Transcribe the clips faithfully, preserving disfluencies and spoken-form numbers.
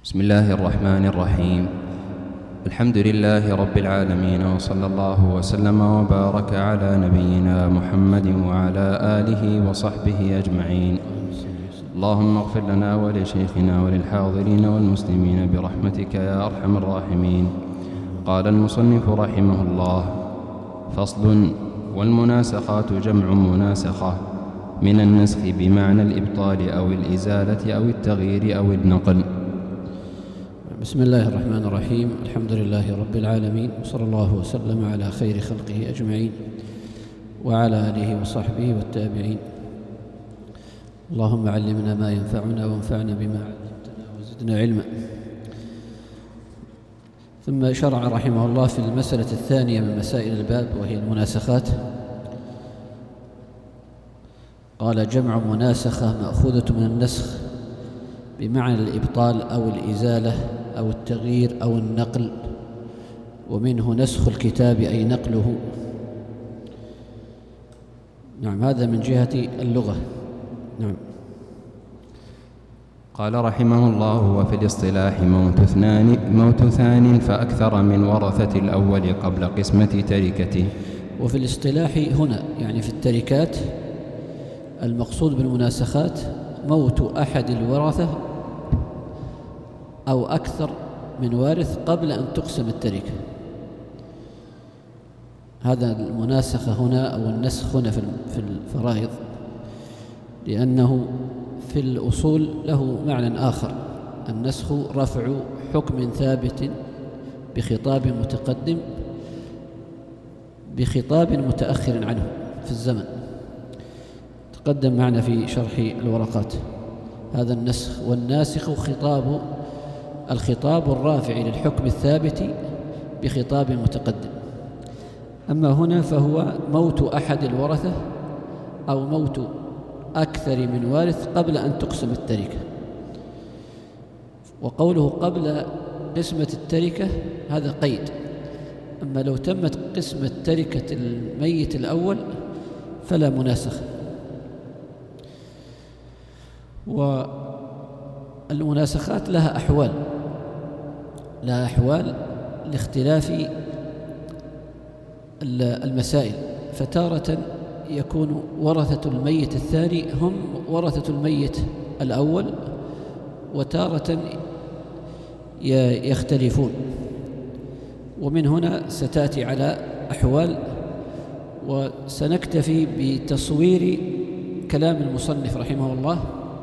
بسم الله الرحمن الرحيم. الحمد لله رب العالمين، وصلى الله وسلم وبارك على نبينا محمد وعلى آله وصحبه أجمعين. اللهم اغفر لنا ولشيخنا وللحاضرين والمسلمين برحمتك يا أرحم الراحمين. قال المصنف رحمه الله: فصل: والمناسخات جمع مناسخة من النسخ بمعنى الإبطال أو الإزالة أو التغيير أو النقل. بسم الله الرحمن الرحيم. الحمد لله رب العالمين، وصلى الله وسلم على خير خلقه أجمعين وعلى آله وصحبه والتابعين. اللهم علمنا ما ينفعنا وانفعنا بما علمتنا وزدنا علما. ثم شرع رحمه الله في المسألة الثانية من مسائل الباب، وهي المناسخات. قال: جمع مناسخة مأخوذة من النسخ بمعنى الإبطال أو الإزالة أو التغيير أو النقل، ومنه نسخ الكتاب أي نقله. نعم، هذا من جهة اللغة. نعم. قال رحمه الله: وفي الاصطلاح موت اثنان موت ثان فأكثر من ورثة الأول قبل قسمة تركته. وفي الاصطلاح هنا يعني في التركات، المقصود بالمناسخات موت أحد الورثة أو أكثر من وارث قبل أن تقسم التركة. هذا المناسخة هنا أو النسخ هنا في الفرائض، لأنه في الأصول له معنى آخر. النسخ رفع حكم ثابت بخطاب متقدم بخطاب متأخر عنه في الزمن، تقدم معنا في شرح الورقات. هذا النسخ. والناسخ خطاب الخطاب الرافع للحكم الثابت بخطاب متقدم. أما هنا فهو موت أحد الورثة أو موت أكثر من وارث قبل أن تقسم التركة. وقوله قبل قسمة التركة هذا قيد. أما لو تمت قسمة تركة الميت الأول فلا مناسخة. والمناسخات لها أحوال لها أحوال لاختلاف المسائل. فتارة يكون ورثة الميت الثاني هم ورثة الميت الأول، وتارة يختلفون. ومن هنا ستأتي على أحوال، وسنكتفي بتصوير كلام المصنف رحمه الله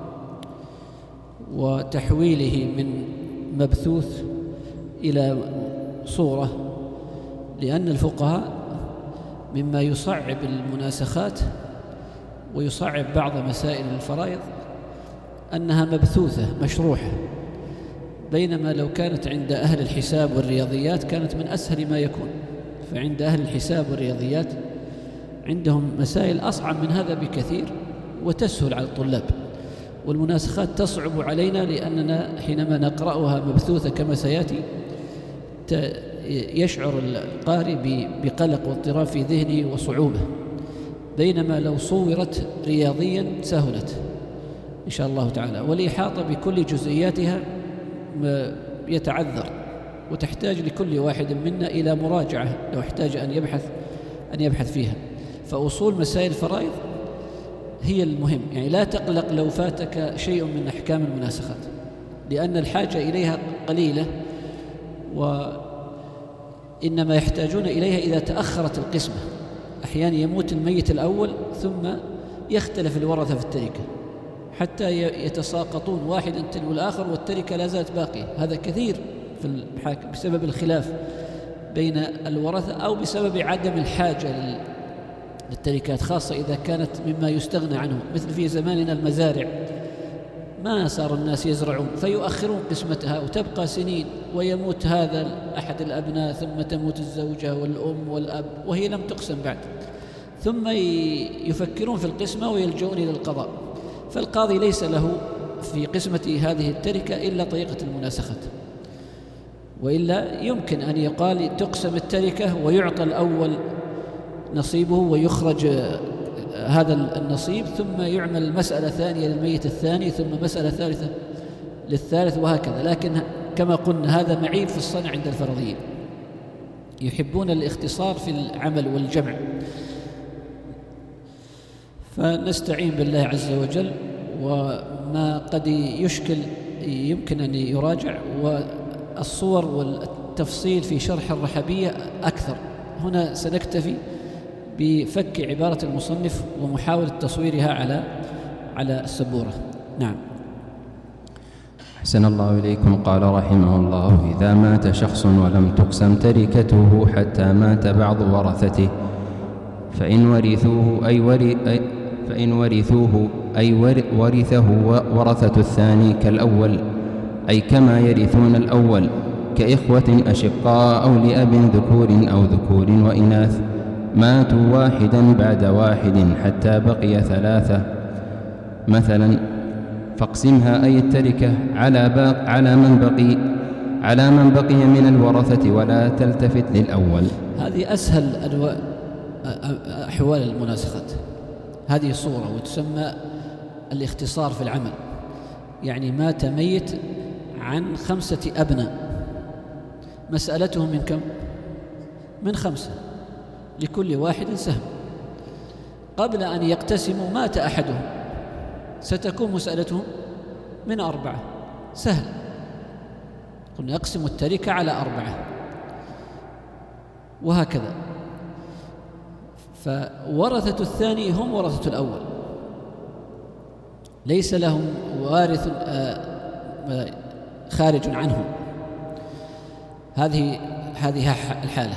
وتحويله من مبثوث إلى صورة، لأن الفقهاء مما يصعب المناسخات ويصعب بعض مسائل الفرائض أنها مبثوثة مشروحة، بينما لو كانت عند أهل الحساب والرياضيات كانت من أسهل ما يكون. فعند أهل الحساب والرياضيات عندهم مسائل أصعب من هذا بكثير وتسهل على الطلاب، والمناسخات تصعب علينا لأننا حينما نقرأها مبثوثة كما سيأتي يشعر القارئ بقلق واضطراب في ذهنه وصعوبة، بينما لو صورت رياضيا سهلت إن شاء الله تعالى. والإحاطة بكل جزئياتها يتعذر، وتحتاج لكل واحد منا إلى مراجعة لو احتاج أن يبحث أن يبحث فيها. فأصول مسائل الفرائض هي المهم، يعني لا تقلق لو فاتك شيء من أحكام المناسخات، لأن الحاجة إليها قليلة، وإنما يحتاجون إليها إذا تأخرت القسمة. أحيانا يموت الميت الأول ثم يختلف الورثة في التركة حتى يتساقطون واحد تلو الآخر والتركة لا زالت باقية. هذا كثير في الحاكم بسبب الخلاف بين الورثة أو بسبب عدم الحاجة للتركات، خاصة إذا كانت مما يستغنى عنه، مثل في زماننا المزارع ما صار الناس يزرعون فيؤخرون قسمتها وتبقى سنين، ويموت هذا أحد الأبناء ثم تموت الزوجة والأم والأب وهي لم تقسم بعد، ثم يفكرون في القسمة ويلجؤون إلى القضاء. فالقاضي ليس له في قسمة هذه التركة إلا طريقة المناسخة، وإلا يمكن أن يقال تقسم التركة ويعطى الأول نصيبه ويخرج هذا النصيب، ثم يعمل مسألة ثانية للميت الثاني، ثم مسألة ثالثة للثالث وهكذا. لكن كما قلنا هذا معيب في الصنع عند الفرضيين، يحبون الاختصار في العمل والجمع. فنستعين بالله عز وجل، وما قد يشكل يمكن أن يراجع، والصور والتفصيل في شرح الرحبية أكثر. هنا سنكتفي بفك عبارة المصنف ومحاولة تصويرها على على السبورة. نعم. أحسن الله إليكم. قال رحمه الله: إذا مات شخص ولم تقسم تركته حتى مات بعض ورثته، فإن ورثوه أي, وري أي فإن ورثوه أي ورثه ورثة الثاني كالأول، أي كما يرثون الأول، كإخوة أشقاء أو لأب ذكور أو ذكور وإناث، ماتوا واحدا بعد واحد حتى بقي ثلاثة مثلا، فاقسمها أي التركة على, باق على من بقي على من بقي من الورثة ولا تلتفت للأول. هذه أسهل أنواع أحوال المناسخات، هذه صورة وتسمى الاختصار في العمل. يعني مات ميت عن خمسة أبناء، مسألتهم من كم؟ من خمسة، لكل واحد سهم. قبل أن يقتسموا مات أحدهم، ستكون مسألتهم من أربعة، سهل. قلنا يقسم التركة على أربعة وهكذا. فورثة الثاني هم ورثة الأول، ليس لهم وارث خارج عنهم. هذه هذه الحالة.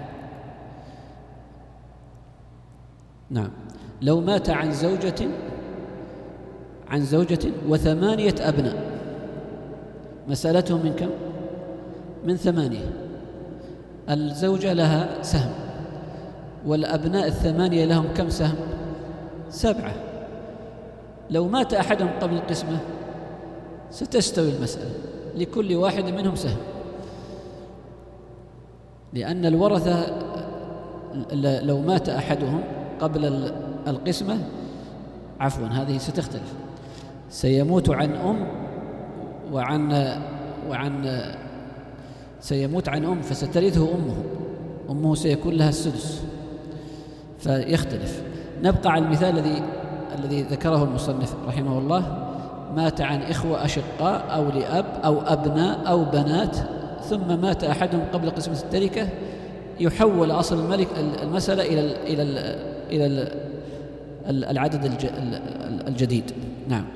نعم. لو مات عن زوجة عن زوجة وثمانية أبناء، مسألتهم من كم؟ من ثمانية. الزوجة لها سهم، والأبناء الثمانية لهم كم سهم؟ سبعة. لو مات أحدهم قبل القسمة ستستوي المسألة، لكل واحد منهم سهم، لأن الورثة لو مات أحدهم قبل القسمة، عفوا هذه ستختلف، سيموت عن أم وعن وعن سيموت عن أم فسترثه أمه، أمه سيكون لها السدس، فيختلف. نبقى على المثال الذي الذي ذكره المصنف رحمه الله: مات عن إخوة أشقاء أو لأب أو أبناء أو بنات، ثم مات أحدهم قبل قسمة التركة، يحول أصل الملك المسألة إلى ال إلى ال إلى ال العدد الجديد. نعم.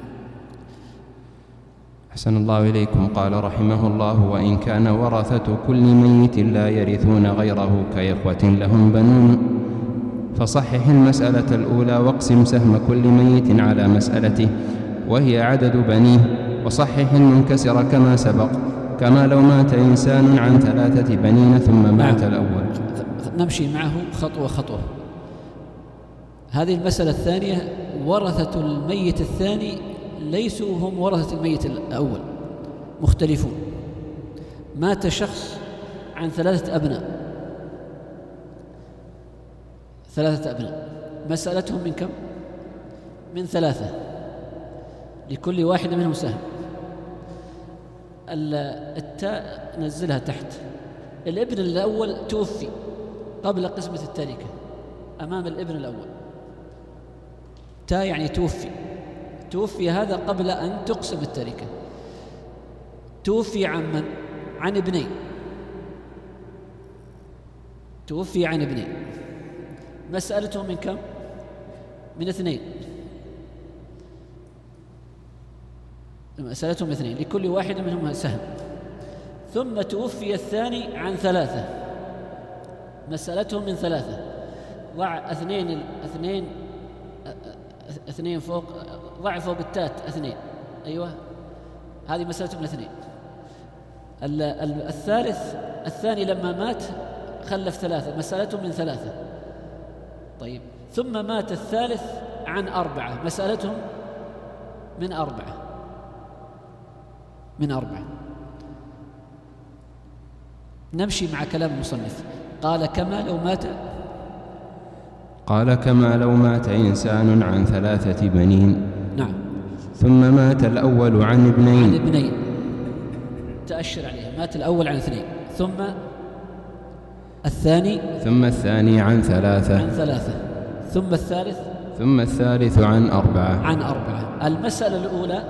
أحسن الله إليكم. قال رحمه الله: وإن كان ورثة كل ميت لا يرثون غيره كإخوة لهم بنون، فصحح المسألة الأولى واقسم سهم كل ميت على مسألته وهي عدد بنيه، وصحح المنكسر كما سبق، كما لو مات إنسان عن ثلاثة بنين ثم مات نعم. الأول. نمشي معه خطوة خطوة. هذه المسألة الثانية: ورثة الميت الثاني ليسوا هم ورثة الميت الأول، مختلفون. مات شخص عن ثلاثة أبناء، ثلاثة أبناء، مسألتهم من كم؟ من ثلاثة، لكل واحد منهم سهم. التاء نزلها تحت. الابن الأول توفي قبل قسمة التركة، أمام الابن الأول تاء يعني توفي. توفي هذا قبل أن تقسم التركة. توفي عن من؟ عن ابنين. توفي عن ابنين، مسألته من كم؟ من اثنين، مسألتهم اثنين، لكل واحد منهم سهم. ثم توفي الثاني عن ثلاثة، مسألتهم من ثلاثة. ضع اثنين اثنين اثنين فوق، ضع فوق التات اثنين، أيوة، هذه مسألتهم الاثنين. الثالث الثاني لما مات خلف ثلاثة، مسألتهم من ثلاثة. طيب، ثم مات الثالث عن أربعة، مسألتهم من أربعة، من أربعة. نمشي مع كلام المصنف. قال كما لو مات قال كما لو مات إنسان عن ثلاثة بنين. نعم. ثم مات الأول عن ابنين عن ابنين تأشر عليها، مات الأول عن اثنين، ثم الثاني ثم الثاني عن ثلاثة عن ثلاثة ثم الثالث ثم الثالث عن أربعة عن أربعة. المسألة الأولى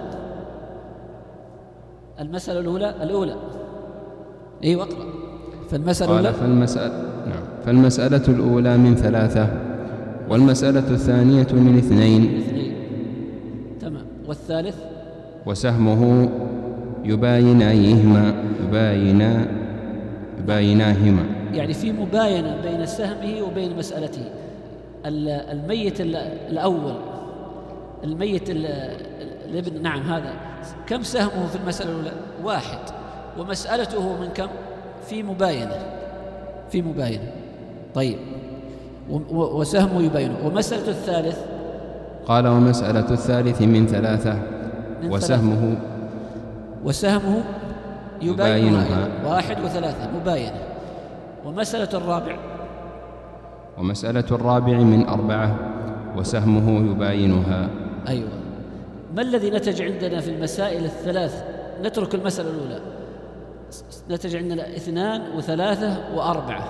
المسألة الأولى الأولى أيوة اقرأ. فالمسألة قال الأولى فالمسألة نعم فالمسألة الأولى من ثلاثة، والمسألة الثانية من اثنين. اثنين تمام. والثالث وسهمه يبايناهما يباينا يبايناهما يعني في مباينة بين سهمه وبين مسألته. الميت الأول الميت الابن نعم هذا كم سهمه في المسألة الأولى؟ واحد. ومسألته من كم؟ في مباينة في مباينة طيب. وسهمه يباينه. ومسألة الثالث قال ومسألة الثالث من ثلاثة من وسهمه ثلاثة. وسهمه يباينها, يباينها. واحد وثلاثة مباينة. ومسألة الرابع ومسألة الرابع من أربعة وسهمه يباينها. أيوة. ما الذي نتج عندنا في المسائل الثلاث؟ نترك المسألة الأولى. نتج عندنا اثنان وثلاثة وأربعة.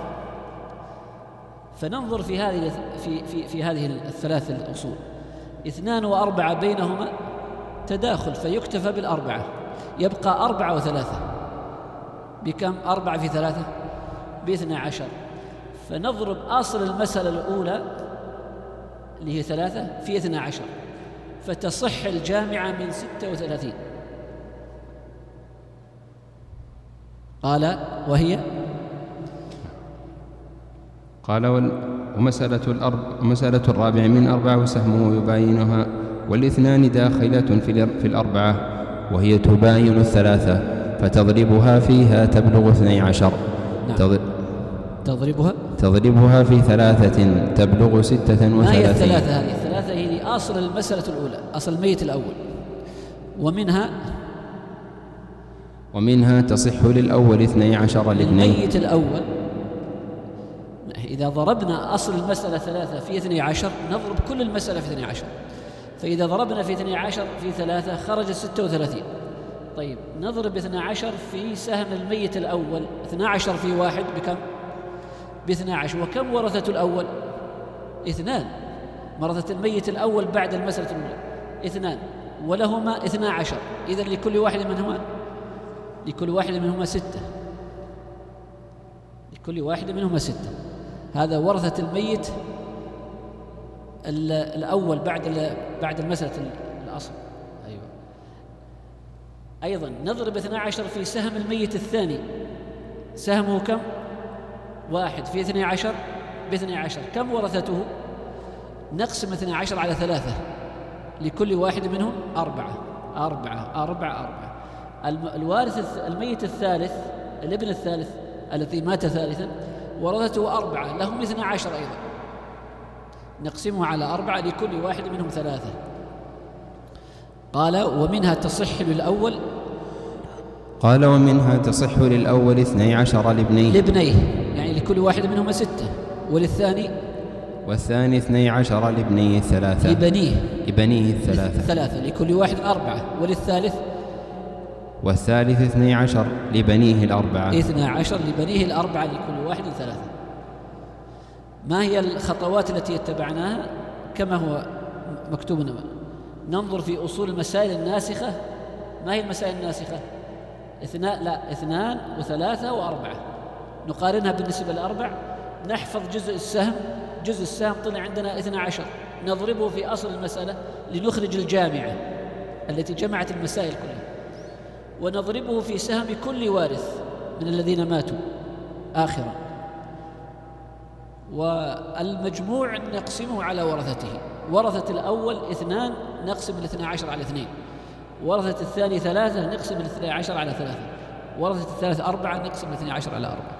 فننظر في هذه في في في هذه الثلاث الأصول. اثنان وأربعة بينهما تداخل فيكتفى بالأربعة، يبقى أربعة وثلاثة بكم؟ أربعة في ثلاثة باثنى عشر. فنضرب أصل المسألة الأولى اللي هي ثلاثة في اثنى عشر فتصح الجامعة من ستة وثلاثين. قال وهي قال ومسألة الأرب مسألة الرابع من أربعة وسهمه يباينها، والاثنان داخلة في الأربعة وهي تباين الثلاثة فتضربها فيها تبلغ اثني عشر. نعم. تضرب تضربها تضربها في ثلاثة تبلغ ستة وثلاثين. ما هي الثلاثة هذه؟ الثلاثة هي أصل المسألة الأولى، أصل الميت الأول. ومنها ومنها تصح للأول اثني عشر لاثنين. الميت الأول إذا ضربنا أصل المسألة ثلاثة في اثني عشر نضرب كل المسألة في اثني عشر. فإذا ضربنا في اثني عشر في ثلاثة خرج ستة وثلاثين. طيب نضرب اثني عشر في سهم الميت الأول. اثني عشر في واحد بكم؟ باثنى عشر. وكم ورثة الأول؟ اثنان. ورثة الميت الأول بعد المسألة الأولى اثنان ولهما اثنى عشر. إذن لكل واحد منهما لكل واحد منهما ستة لكل واحد منهما ستة. هذا ورثة الميت الأول بعد بعد المسألة الأصل. أيوة. أيضا نضرب اثنى عشر في سهم الميت الثاني. سهمه كم؟ واحد في اثني عشر باثني عشر. كم ورثته؟ نقسم اثني عشر على ثلاثة لكل واحد منهم أربعة أربعة أربعة أربعة. الوارث الميت الثالث الابن الثالث الذي مات ثالثا ورثته أربعة لهم اثنى عشر أيضا. نقسمه على أربعة لكل واحد منهم ثلاثة. قال ومنها تصح للأول قال ومنها تصح للأول اثني عشر لابنيه لابنيه يعني لكل واحد منهما ستة. وللثاني والثاني اثني عشر لابنيه الثلاثة لبنيه لبنيه الثلاثة ثلاثة لكل واحد أربعة. وللثالث والثالث اثني عشر لبنيه الأربعة اثنى عشر لبنيه الأربعة لكل واحد ثلاثة. ما هي الخطوات التي اتبعناها كما هو مكتوب؟ ننظر في أصول المسائل الناسخة. ما هي المسائل الناسخة؟ اثنان لا اثنان وثلاثة وأربعة. نقارنها بالنسبة للأربع. نحفظ جزء السهم. جزء السهم طلع عندنا اثنى عشر نضربه في أصل المسألة لنخرج الجامعة التي جمعت المسائل كلها. ونضربه في سهم كل وارث من الذين ماتوا آخرا. والمجموع نقسمه على ورثته. ورثة الأول اثنان نقسم الاثنى عشر على اثنين. ورثة الثاني ثلاثة نقسم الاثنى عشر على ثلاثة. ورثة الثالث أربعة نقسم الاثنى عشر على أربعة.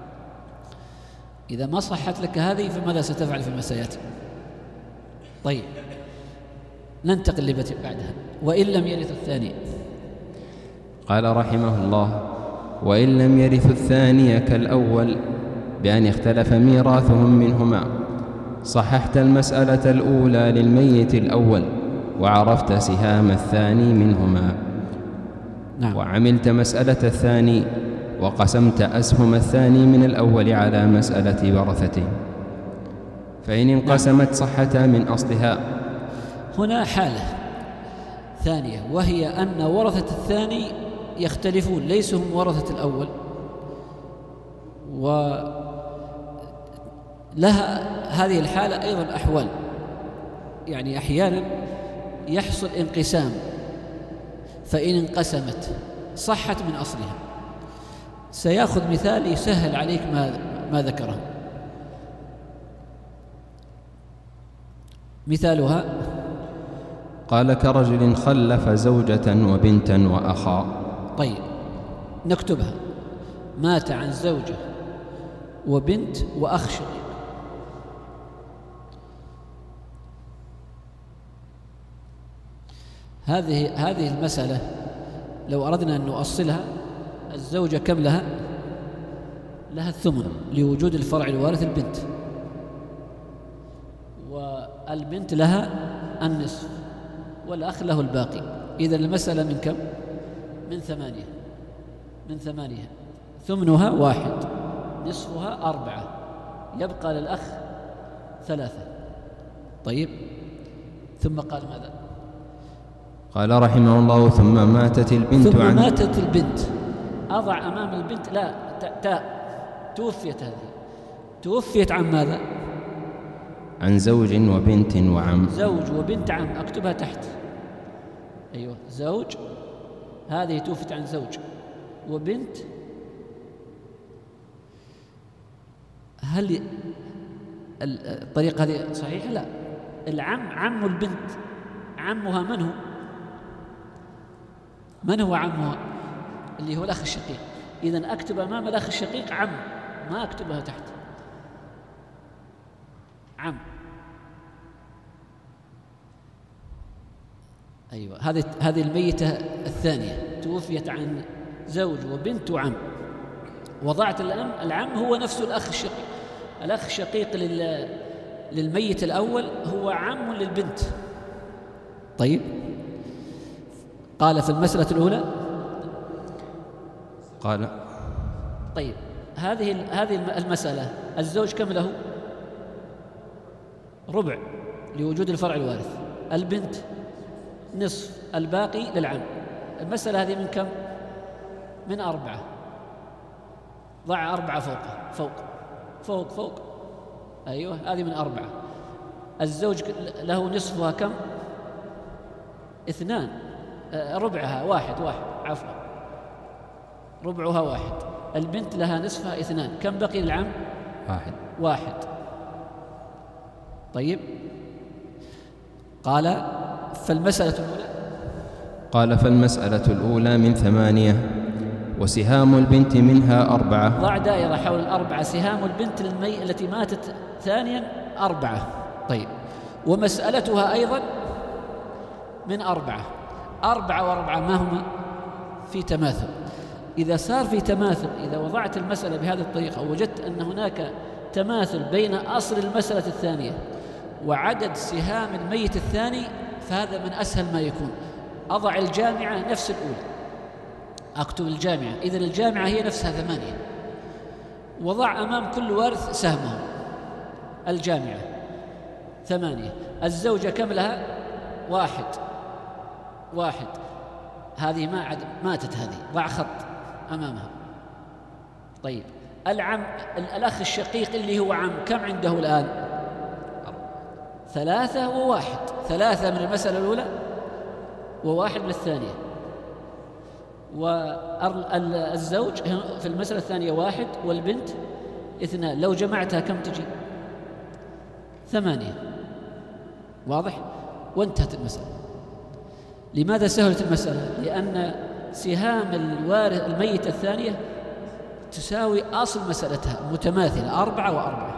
إذا ما صحت لك هذه فماذا ستفعل فيما سيأتي؟ طيب ننتقل لبت بعدها. وإن لم يرث الثاني. قال رحمه الله وإن لم يرث الثاني كالأول بأن اختلف ميراثهم منهما صححت المسألة الأولى للميت الأول وعرفت سهام الثاني منهما. نعم. وعملت مسألة الثاني وقسمت أسهم الثاني من الأول على مسألة ورثته، فإن انقسمت صحتا من أصلها. هنا حالة ثانية، وهي أن ورثة الثاني يختلفون، ليسوا هم ورثة الأول، ولها هذه الحالة أيضا أحوال. يعني أحيانا يحصل انقسام، فإن انقسمت صحت من أصلها. سيأخذ مثال يسهل عليك ما, ما ذكره. مثالها قال كرجل خلف زوجة وبنتا وأخا. طيب نكتبها: مات عن زوجة وبنت وأخ شقيق. هذه هذه المسألة لو أردنا أن نؤصلها، الزوجة كم لها؟ لها الثمن لوجود الفرع الوارث البنت، والبنت لها النصف، والأخ له الباقي. إذن المسألة من كم؟ من ثمانية من ثمانية ثمنها واحد، نصفها أربعة، يبقى للأخ ثلاثة. طيب، ثم قال ماذا؟ قال رحمه الله: ثم ماتت البنت ثم عن ماتت البنت. أضع أمام البنت لا تاء، توفيت. هذه توفيت عن ماذا؟ عن زوج وبنت وعم. زوج وبنت عم، أكتبها تحت. أيوة، زوج، هذه توفيت عن زوج وبنت. هل الطريقة هذه صحيحة؟ لا. العم عم البنت، عمها من هو؟ من هو عمها؟ اللي هو الأخ الشقيق. إذن أكتب أمام الأخ الشقيق عم، ما أكتبها تحت. عم. أيوة، هذه هذه الميتة الثانية توفيت عن زوج وبنت وعم. وضعت العم. العم هو نفسه الأخ الشقيق. الأخ الشقيق لل للميت الأول هو عم للبنت. طيب، قال في المسألة الأولى قال طيب هذه هذه المسألة الزوج كم له؟ ربع لوجود الفرع الوارث، البنت نصف، الباقي للعم. المسألة هذه من كم؟ من أربعة. ضع أربعة فوقها، فوق فوق فوق أيوة، هذه من أربعة. الزوج له نصفها كم؟ اثنان. ربعها واحد واحد عفوا ربعها واحد. البنت لها نصفها اثنان. كم بقي للعم؟ واحد واحد. طيب، قال فالمسألة الأولى قال فالمسألة الأولى من ثمانية، وسهام البنت منها أربعة. ضع دائرة حول الأربعة. سهام البنت المي التي ماتت ثانيا أربعة. طيب، ومسألتها أيضا من أربعة. أربعة وأربعة ما هما؟ في تماثل. إذا صار في تماثل، إذا وضعت المسألة بهذه الطريقة ووجدت أن هناك تماثل بين أصل المسألة الثانية وعدد سهام الميت الثاني، فهذا من أسهل ما يكون. أضع الجامعة نفس الأولى، أكتب الجامعة. إذن الجامعة هي نفسها ثمانية، وضع أمام كل وارث سهمه. الجامعة ثمانية. الزوجة كم لها؟ واحد واحد. هذه ما عد ماتت، هذه ضع خط أمامها. طيب، العم الأخ الشقيق اللي هو عم كم عنده الآن؟ ثلاثة وواحد. ثلاثة من المسألة الأولى وواحد من الثانية. والزوج في المسألة الثانية واحد، والبنت اثنان. لو جمعتها كم تجي؟ ثمانية. واضح؟ وانتهت المسألة. لماذا سهلت المسألة؟ لأن سهام الوارث الميت الثانية تساوي أصل مسألتها، متماثلة، أربعة وأربعة.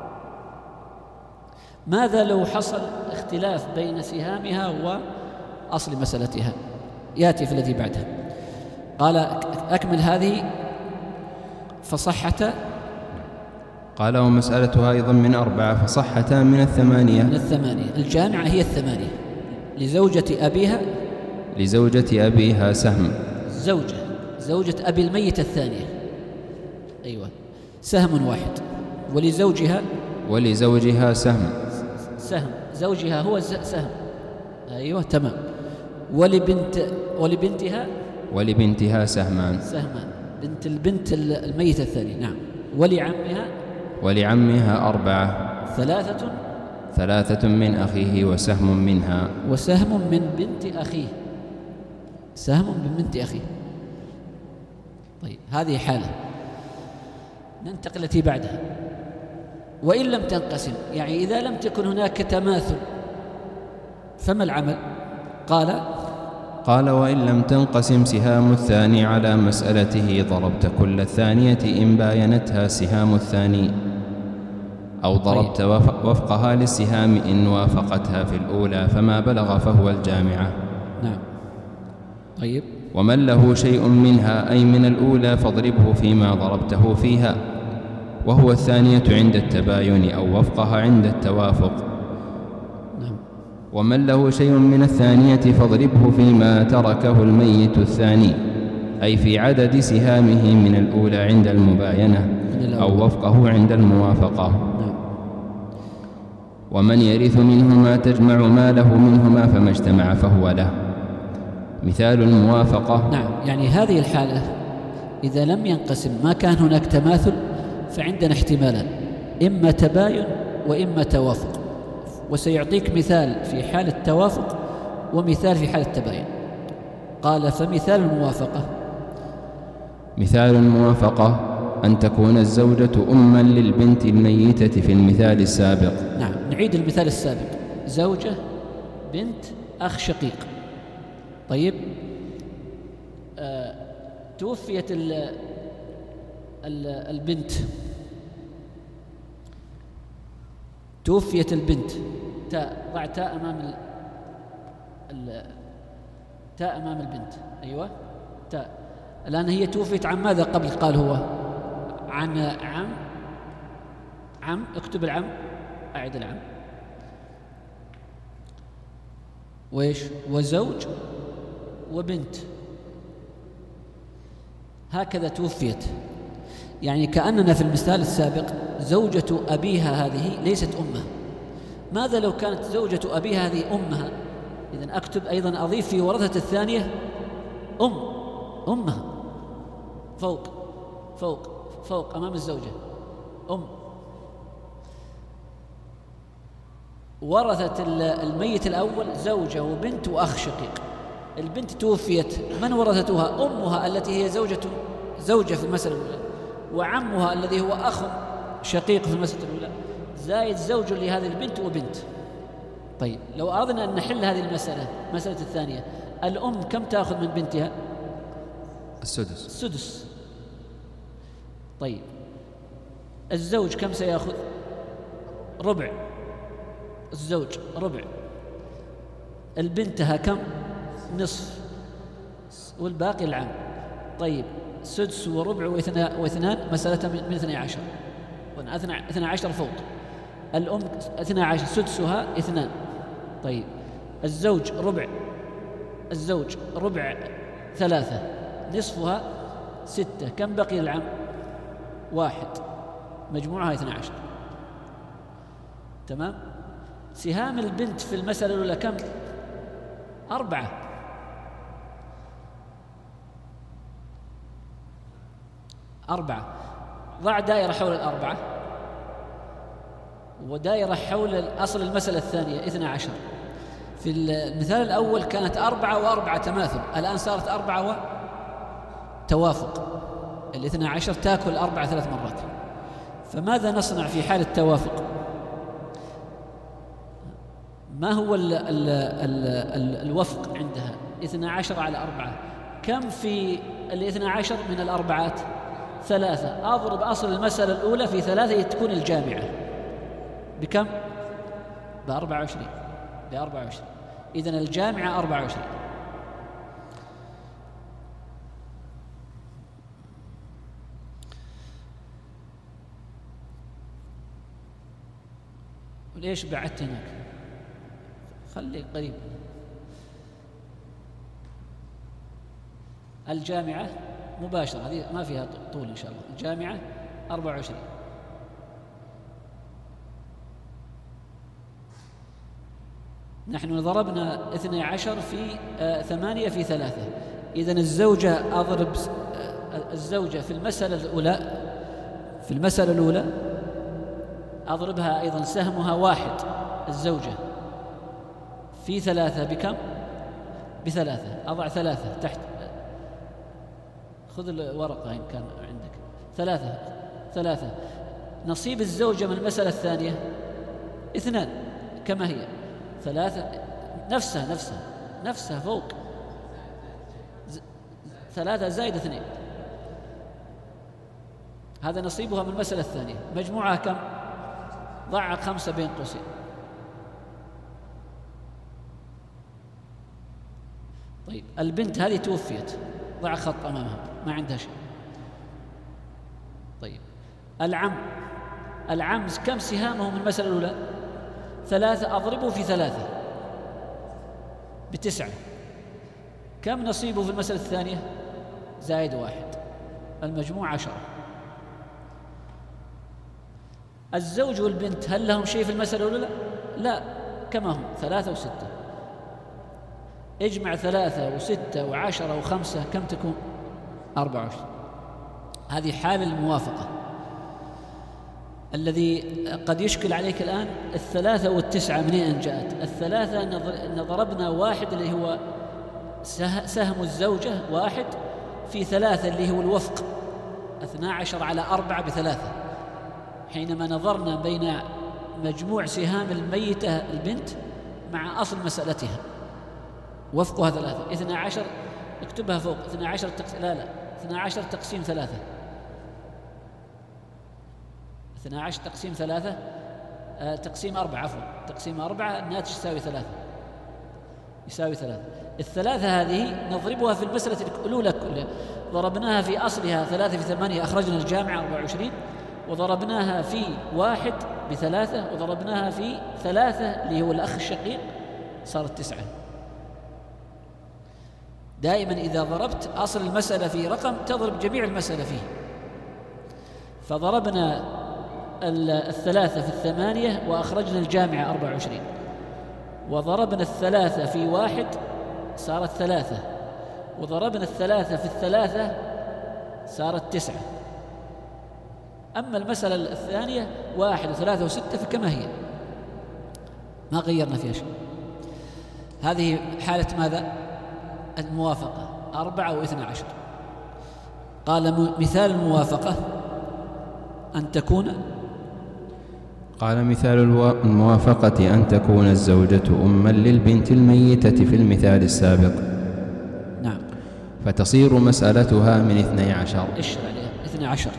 ماذا لو حصل اختلاف بين سهامها وأصل مسألتها؟ يأتي في الذي بعدها. قال أكمل هذه فصحتا. قال ومسألتها أيضا من أربعة فصحتا من الثمانية. من الثمانية. الجامعة هي الثمانية، لزوجة أبيها لزوجة أبيها سهم. زوجة زوجة أبي الميت الثانية، أيوة، سهم واحد. ولزوجها ولزوجها سهم. سهم زوجها هو سهم، أيوة تمام. ولبنت ولبنتها ولبنتها سهمان. سهمان، بنت البنت الميت الثاني، نعم. ولعمها ولعمها أربعة، ثلاثة ثلاثة من أخيه وسهم منها. وسهم من بنت أخيه، سهم من بنت أخيه. طيب هذه حالة. ننتقل التي بعدها. وإن لم تنقسم، يعني إذا لم تكن هناك تماثل فما العمل؟ قال قال وإن لم تنقسم سهام الثاني على مسألته ضربت كل الثانية إن باينتها سهام الثاني، أو ضربت طيب. وفقها للسهام إن وافقتها في الأولى، فما بلغ فهو الجامعة. نعم. طيب. ومن له شيء منها أي من الأولى فاضربه فيما ضربته فيها، وهو الثانية عند التباين أو وفقها عند التوافق. نعم. ومن له شيء من الثانية فاضربه فيما تركه الميت الثاني، أي في عدد سهامه من الأولى عند المباينة أو وفقه عند الموافقة. نعم. ومن يرث منهما تجمع ما له منهما فما اجتمع فهو له. مثال الموافقة. نعم، يعني هذه الحالة إذا لم ينقسم ما كان هناك تماثل فعندنا احتمالان، إما تباين وإما توافق. وسيعطيك مثال في حال التوافق ومثال في حال التباين. قال فمثال الموافقة. مثال الموافقة أن تكون الزوجة أماً للبنت الميتة في المثال السابق. نعم، نعيد المثال السابق. زوجة بنت أخ شقيق. طيب، آه، توفيت ال ال البنت توفيت البنت تاء، ضع تاء أمام ال ال تاء أمام البنت، أيوة تاء. الآن هي توفيت عن ماذا قبل؟ قال هو عن عم عم اكتب العم، أعد العم، وإيش؟ وزوج وبنت، هكذا توفيت. يعني كأننا في المثال السابق زوجة أبيها هذه ليست أمها. ماذا لو كانت زوجة أبيها هذه أمها؟ إذن أكتب أيضا، أضيف في ورثة الثانية أم أمها، فوق فوق فوق أمام الزوجة أم. ورثت الميت الأول زوجة وبنت وأخ شقيق. البنت توفيت، من ورثتها؟ أمها التي هي زوجة زوجة في المسألة الأولى، وعمها الذي هو أخ شقيق في المسألة الأولى، زائد زوج لهذه البنت وبنت. طيب لو أردنا أن نحل هذه المسألة، مسألة الثانية، الأم كم تأخذ من بنتها؟ السدس. السدس. طيب الزوج كم سيأخذ؟ ربع. الزوج ربع. البنتها كم؟ نصف، والباقي العم. طيب سدس وربع واثنان، مسألة من اثني عشر، اثنى عشر فوق. الأم اثنى عشر، سدسها اثنان. طيب الزوج ربع، الزوج ربع ثلاثة، نصفها ستة، كم بقي العم؟ واحد، مجموعها اثنى عشر. تمام. سهام البنت في المسألة الأولى كم؟ أربعة. أربعة. ضع دائرة حول الأربعة ودائرة حول أصل المسألة الثانية اثنى عشر. في المثال الأول كانت أربعة وأربعة تماثل، الآن صارت أربعة وتوافق. الاثنى عشر تأكل أربعة ثلاث مرات. فماذا نصنع في حال التوافق؟ ما هو ال ال ال ال الوفق عندها؟ اثنى عشر على أربعة، كم في الاثنى عشر من الأربعات؟ ثلاثة. أضرب أصل المسألة الأولى في ثلاثة تكون الجامعة بكم؟ بأربعة وعشرين. بأربعة وعشرين. إذن الجامعة أربعة وعشرين. ليش بعدت هناك؟ خلي قريب. الجامعة مباشرة، هذه ما فيها طول إن شاء الله. الجامعة أربعة وعشرين. نحن ضربنا اثني عشر في آه ثمانية في ثلاثة. إذن الزوجة أضرب آه الزوجة في المسألة الأولى في المسألة الأولى أضربها أيضا سهمها واحد، الزوجة في ثلاثة بكم؟ بثلاثة. أضع ثلاثة تحت، خذ الورقة إن كان عندك. ثلاثة ثلاثة نصيب الزوجة من المسألة الثانية اثنان كما هي. ثلاثة نفسها نفسها نفسها فوق ز... ثلاثة زائد اثنين، هذا نصيبها من المسألة الثانية. مجموعها كم؟ ضع خمسة بين قوسين. طيب البنت هذه توفيت، ضع خط أمامها ما عندها شيء. طيب العم العم كم سهامه من المسألة الأولى؟ ثلاثة. أضربه في ثلاثة بتسعة. كم نصيبه في المسألة الثانية؟ زائد واحد، المجموع عشرة. الزوج والبنت هل لهم شيء في المسألة الأولى؟ لا، كما هم ثلاثة وستة. اجمع ثلاثة وستة وعشرة وخمسة كم تكون؟ أربعة وعشرين. هذه حال الموافقة. الذي قد يشكل عليك الآن الثلاثة والتسعة منين جاءت؟ الثلاثة أن ضربنا واحد اللي هو سهم الزوجة واحد في ثلاثة اللي هو الوفق، اثنا عشر على أربعة بثلاثة. حينما نظرنا بين مجموع سهام الميتة البنت مع أصل مسألتها وفقها ثلاثة. اثنا عشر اكتبها فوق، اثنا عشر تقسيم لا لا اثنا عشر تقسيم ثلاثة، اثنا عشر تقسيم ثلاثة آه تقسيم أربعة عفوا تقسيم أربعة الناتج يساوي ثلاثة يساوي ثلاثة. الثلاثة هذه نضربها في المسألة الأولى كلها، ضربناها في أصلها ثلاثة في ثمانية أخرجنا الجامعة أربعة وعشرين، وضربناها في واحد بثلاثة، وضربناها في ثلاثة اللي هو الأخ الشقيق صارت تسعة. دائما إذا ضربت أصل المسألة في رقم تضرب جميع المسألة فيه. فضربنا الثلاثة في الثمانية وأخرجنا الجامعة أربعة وعشرين، وضربنا الثلاثة في واحد صارت ثلاثة، وضربنا الثلاثة في الثلاثة صارت تسعة. أما المسألة الثانية واحد وثلاثة وستة فكما هي ما غيرنا فيها شيء. هذه حالة ماذا؟ الموافقة أربعة واثنى عشر. قال مثال الموافقة أن تكون قال مثال الموافقة أن تكون الزوجة أما للبنت الميتة في المثال السابق. نعم. فتصير مسألتها من اثني عشر. اشرع عليها اثني عشر.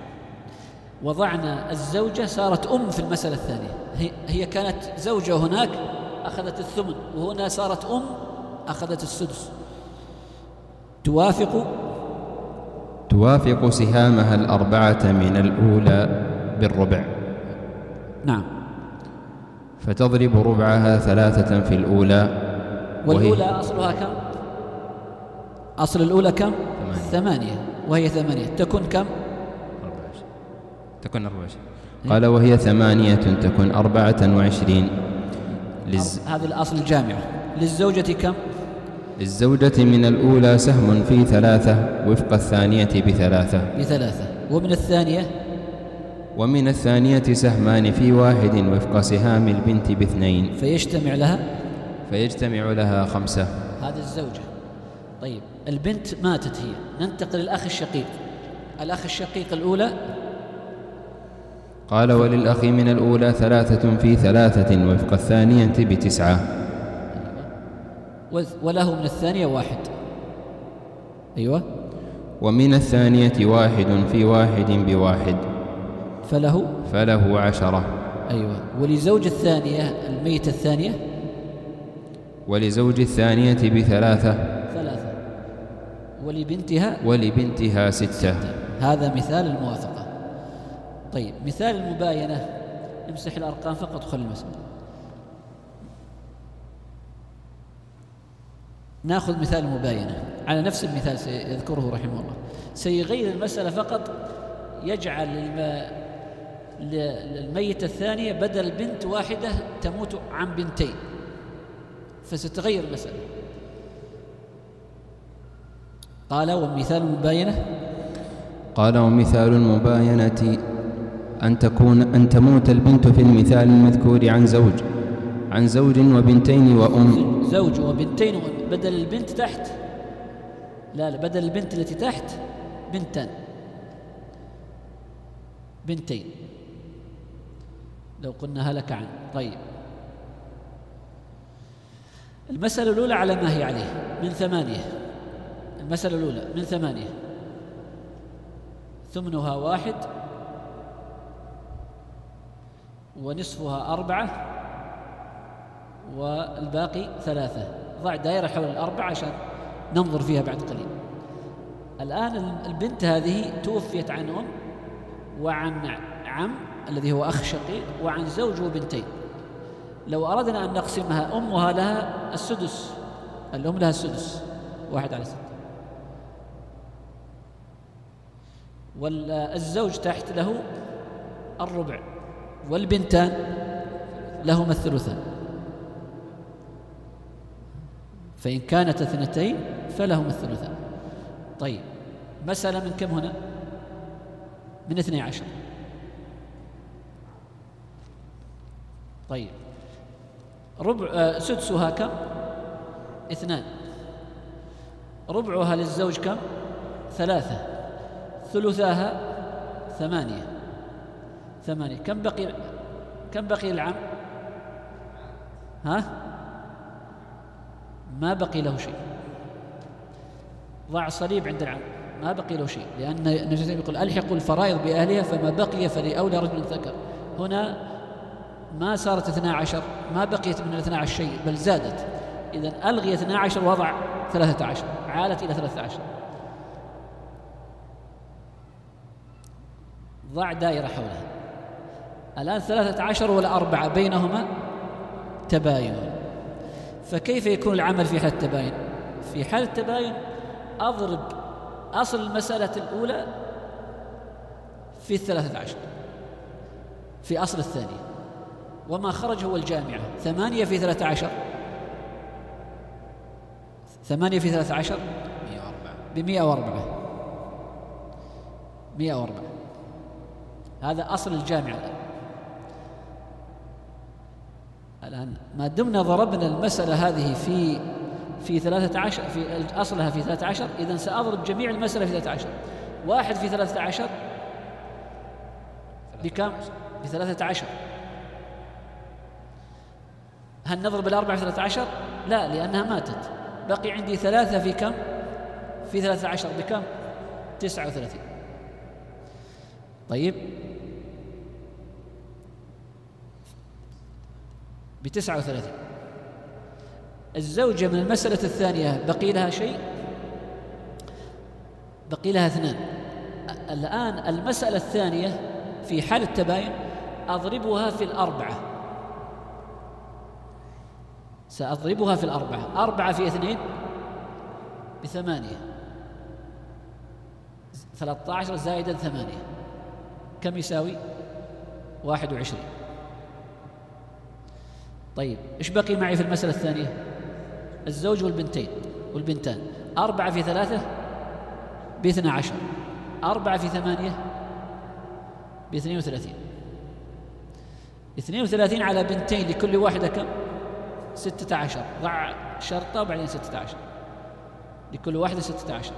وضعنا الزوجة صارت أم في المسألة الثانية، هي, هي كانت زوجة هناك أخذت الثمن، وهنا صارت أم أخذت السدس. توافق توافق سهامها الأربعة من الأولى بالربع. نعم. فتضرب ربعها ثلاثة في الأولى، والأولى أصلها كم؟ أصل الأولى كم؟ ثمانية, ثمانية. وهي ثمانية تكون كم؟ تكون أربعة وعشرين. قال وهي ثمانية تكون أربعة وعشرين. لز... هذا الأصل الجامعة. للزوجة كم؟ للزوجة من الأولى سهم في ثلاثة وفق الثانية بثلاثة بثلاثة. ومن الثانية ومن الثانية سهمان في واحد وفق سهام البنت باثنين، فيجتمع لها فيجتمع لها خمسة. هذه الزوجة. طيب البنت ماتت هي، ننتقل للأخ الشقيق. الأخ الشقيق الأولى قال وللأخ من الأولى ثلاثة في ثلاثة وفق الثانية بتسعة، وله من الثانية واحد. أيوة. ومن الثانية واحد في واحد بواحد، فله فله عشرة. أيوة. ولزوج الثانية الميتة الثانية ولزوج الثانية بثلاثة ثلاثة، ولبنتها ولبنتها ستة. ستة. هذا مثال الموافقة. طيب مثال المباينة، امسح الأرقام فقط وخلي المسألة. نأخذ مثال مباينة على نفس المثال سيذكره رحمه الله، سيغير المسألة فقط، يجعل للميتة الثانية بدل بنت واحدة تموت عن بنتين، فستغير المسألة. قال ومثال المباينة قال ومثال المباينة أن تكون أن تموت البنت في المثال المذكور عن زوج عن زوج وبنتين وأم. زوج وبنتين وأم، بدل البنت تحت لا لا بدل البنت التي تحت بنتان، بنتين لو قلنا هلك عن. طيب المسألة الأولى على ما هي عليه من ثمانية، المسألة الأولى من ثمانية، ثمنها واحد ونصفها أربعة والباقي ثلاثة. ضع دائرة حول الأربعة عشان ننظر فيها بعد قليل. الآن البنت هذه توفيت عن أم وعن عم الذي هو أخ شقيق وعن زوج وبنتين. لو أردنا أن نقسمها، أمها لها السدس، الأم لها السدس واحد على ستة، والزوج تحت له الربع، والبنتان لهما الثلثان، فإن كانت اثنتين فلهما الثلثان. طيب مسألة من كم هنا؟ من اثني عشر. طيب ربع آه سدسها كم؟ اثنان. ربعها للزوج كم؟ ثلاثة. ثلثاها ثمانية. ثمانية. كم بقي كم بقي العم؟ ها؟ ما بقي له شيء. ضع صليب عند العم، ما بقي له شيء، لأن النبي صلى الله عليه وسلم يقول ألحقوا الفرائض بأهلها فما بقي فلأولى رجل ذكر. هنا ما صارت اثنا عشر، ما بقيت من الاثنا عشر شيء بل زادت، إذن ألغي اثنا عشر وضع ثلاثة عشر، عالت إلى ثلاثة عشر. ضع دائرة حولها. الآن ثلاثة عشر ولا أربعة بينهما تباين، فكيف يكون العمل في حال التباين؟ في حال التباين أضرب أصل المسألة الأولى في الثلاثة عشر في أصل الثانية، وما خرج هو الجامعة. ثمانية في ثلاثة عشر، ثمانية في ثلاثة عشر بمئة وأربعة، مئة وأربعة. هذا أصل الجامعة. الآن ما دمنا ضربنا المسألة هذه في في ثلاثة عشر، في أصلها في ثلاثة عشر، إذن سأضرب جميع المسألة في ثلاثة عشر. واحد في ثلاثة عشر بكم؟ بثلاثة عشر. هل نضرب الأربعة في ثلاثة عشر؟ لا، لأنها ماتت. بقي عندي ثلاثة في كم؟ في ثلاثة عشر بكم؟ تسعة وثلاثين. طيب بتسعة وثلاثين. الزوجة من المسألة الثانية بقي لها شيء؟ بقي لها اثنان. الآن المسألة الثانية في حال التباين أضربها في الأربعة، سأضربها في الأربعة. أربعة في اثنين بثمانية، ثلاثة عشر زائدا ثمانية كم يساوي؟ واحد وعشرين. طيب إيش بقي معي في المسألة الثانية؟ الزوج والبنتين والبنتان. أربعة في ثلاثة باثنى عشر، أربعة في ثمانية باثنين وثلاثين. اثنين وثلاثين على بنتين لكل واحدة كم؟ ستة عشر. ضع شرطة وبعدين ستة عشر، لكل واحدة ستة عشر،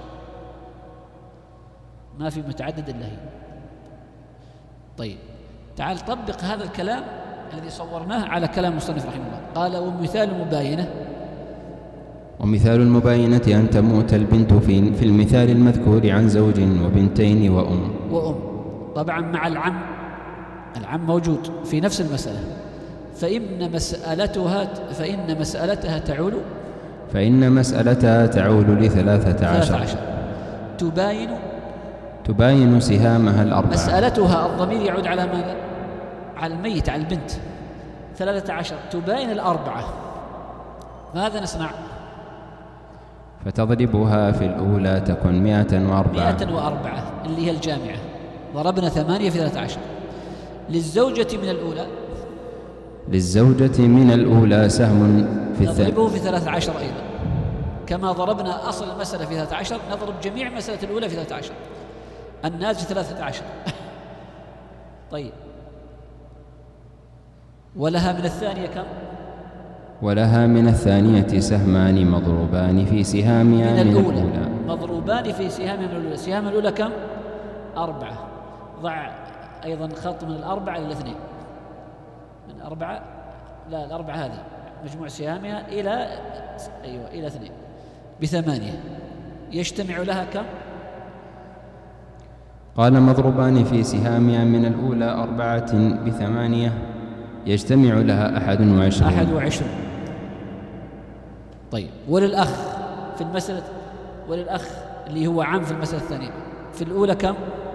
ما في متعدد إلا هي. طيب تعال طبق هذا الكلام الذي صورناه على كلام المصنف رحمه الله. قال ومثال المباينة ومثال المباينة أن تموت البنت في, في المثال المذكور عن زوج وبنتين وأم. وأم طبعا مع العم، العم موجود في نفس المسألة. فإن مسألتها فإن مسألتها تعول فإن مسألتها تعول لثلاثة عشر. عشر. تباين تباين سهامها الأربعة. مسألتها الضمير يعود على ماذا؟ على الميت، على البنت. ثلاثة عشر تباين الأربعة. ماذا نصنع؟ فتضربها في الأولى تكن مئة وأربعة. مئة وأربعة اللي هي الجامعة. ضربنا ثمانية في ثلاثة عشر. للزوجة من الأولى للزوجة من الأولى سهم في الثانية، نضربه في ثلاثة عشر أيضا، كما ضربنا أصل المسألة في ثلاثة عشر نضرب جميع مسألة الأولى في ثلاثة عشر. الناتج ثلاثة عشر. طيب، ولها من الثانية كم؟ ولها من الثانية سهمان مضروبان في سهامها من, من الأولى. الأولى مضروبان في سهامها من الأولى. سهام الأولى كم؟ أربعة. ضع أيضا خط من الأربعة إلى الاثنين. من أربعة، لا الأربعة هذه مجموع سهامها إلى أيوة إلى اثنين بثمانية. يجتمع لها كم؟ قال مضروبان في سهامها من الأولى أربعة بثمانية يجتمع لها أحد وعشرون. أحد وعشرون. طيب، وللأخ في المسألة، وللأخ اللي هو عام في المسألة الثانية في الأولى كم؟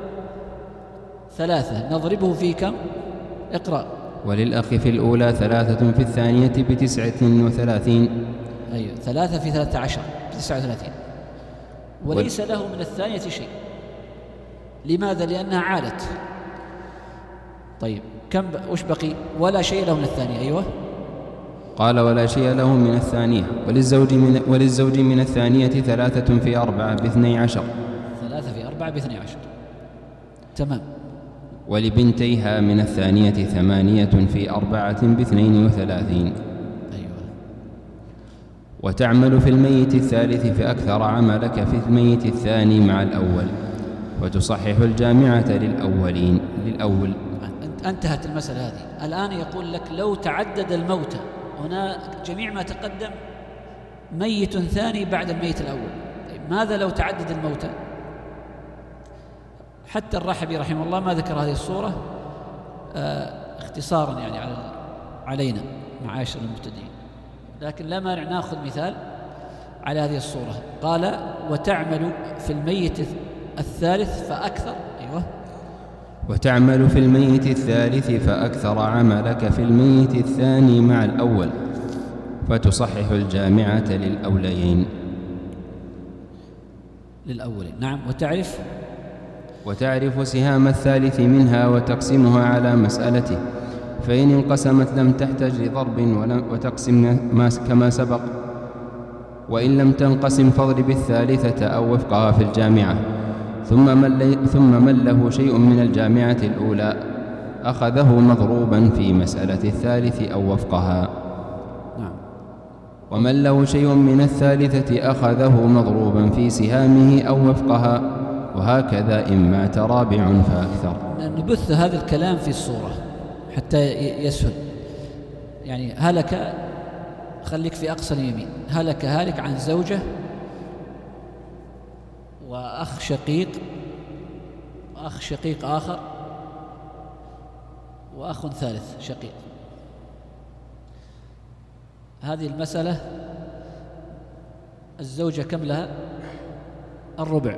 ثلاثة. نضربه في كم؟ اقرأ. وللأخ في الأولى ثلاثة في الثانية بتسعة وثلاثين. أيوة، ثلاثة في ثلاثة عشر بتسعة وثلاثين. وليس له من الثانية شيء. لماذا؟ لأنها عالت. طيب، كم وش بقي؟ ولا شيء له من الثانية. أيوة، قال ولا شيء له من الثانية. وللزوج من, وللزوج من الثانية ثلاثة في أربعة باثني عشر. ثلاثة في أربعة باثني عشر. تمام. ولبنتيها من الثانية ثمانية في أربعة باثنين وثلاثين. أيوة. وتعمل في الميت الثالث فأكثر عملك في الميت الثاني مع الأول، وتصحح الجامعة للأولين للأول. انتهت المسألة هذه. الآن يقول لك لو تعدد الموتى، هنا جميع ما تقدم ميت ثاني بعد الميت الأول. طيب، ماذا لو تعدد الموتى؟ حتى الرحبي رحمه الله ما ذكر هذه الصورة آه اختصارا يعني على علينا معاشر المبتدئين، لكن لا مانع ناخذ مثال على هذه الصورة. قال وتعمل في الميت الثالث فأكثر. أيوة. وتعمل في الميت الثالث فأكثر عملك في الميت الثاني مع الأول، فتصحح الجامعة للأولين للأولين. نعم. وتعرف وتعرف سهام الثالث منها وتقسمها على مسألته، فإن انقسمت لم تحتج لضرب وتقسم كما سبق، وإن لم تنقسم فاضرب الثالثة أو وفقها في الجامعة. ثم من, ثم من له شيء من الجامعة الأولى أخذه مضروبا في مسألة الثالث أو وفقها. نعم. ومن له شيء من الثالثة أخذه مضروبا في سهامه أو وفقها، وهكذا إن مات رابع فأكثر. نبث هذا الكلام في الصورة حتى يسهل. يعني هلك، خليك في أقصى اليمين، هلك هالك عن زوجة وأخ شقيق وأخ شقيق آخر وأخ ثالث شقيق. هذه المسألة الزوجة كم لها؟ الربع.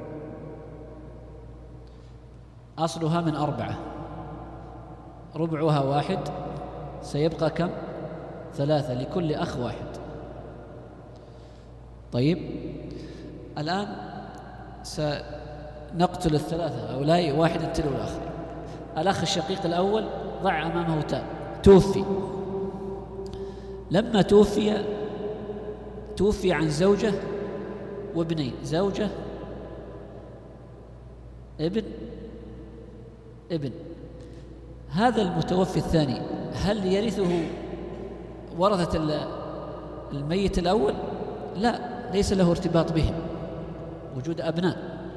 أصلها من أربعة، ربعها واحد، سيبقى كم؟ ثلاثة، لكل أخ واحد. طيب، الآن سنقتل الثلاثة هؤلاء واحدا تلو الآخر. الأخ الشقيق الأول ضع أمامه تاء، توفي. لما توفي توفي عن زوجة وابنين، زوجة ابن ابن. هذا المتوفي الثاني هل يرثه ورثة الميت الأول؟ لا، ليس له ارتباط بهم، وجود أبناء.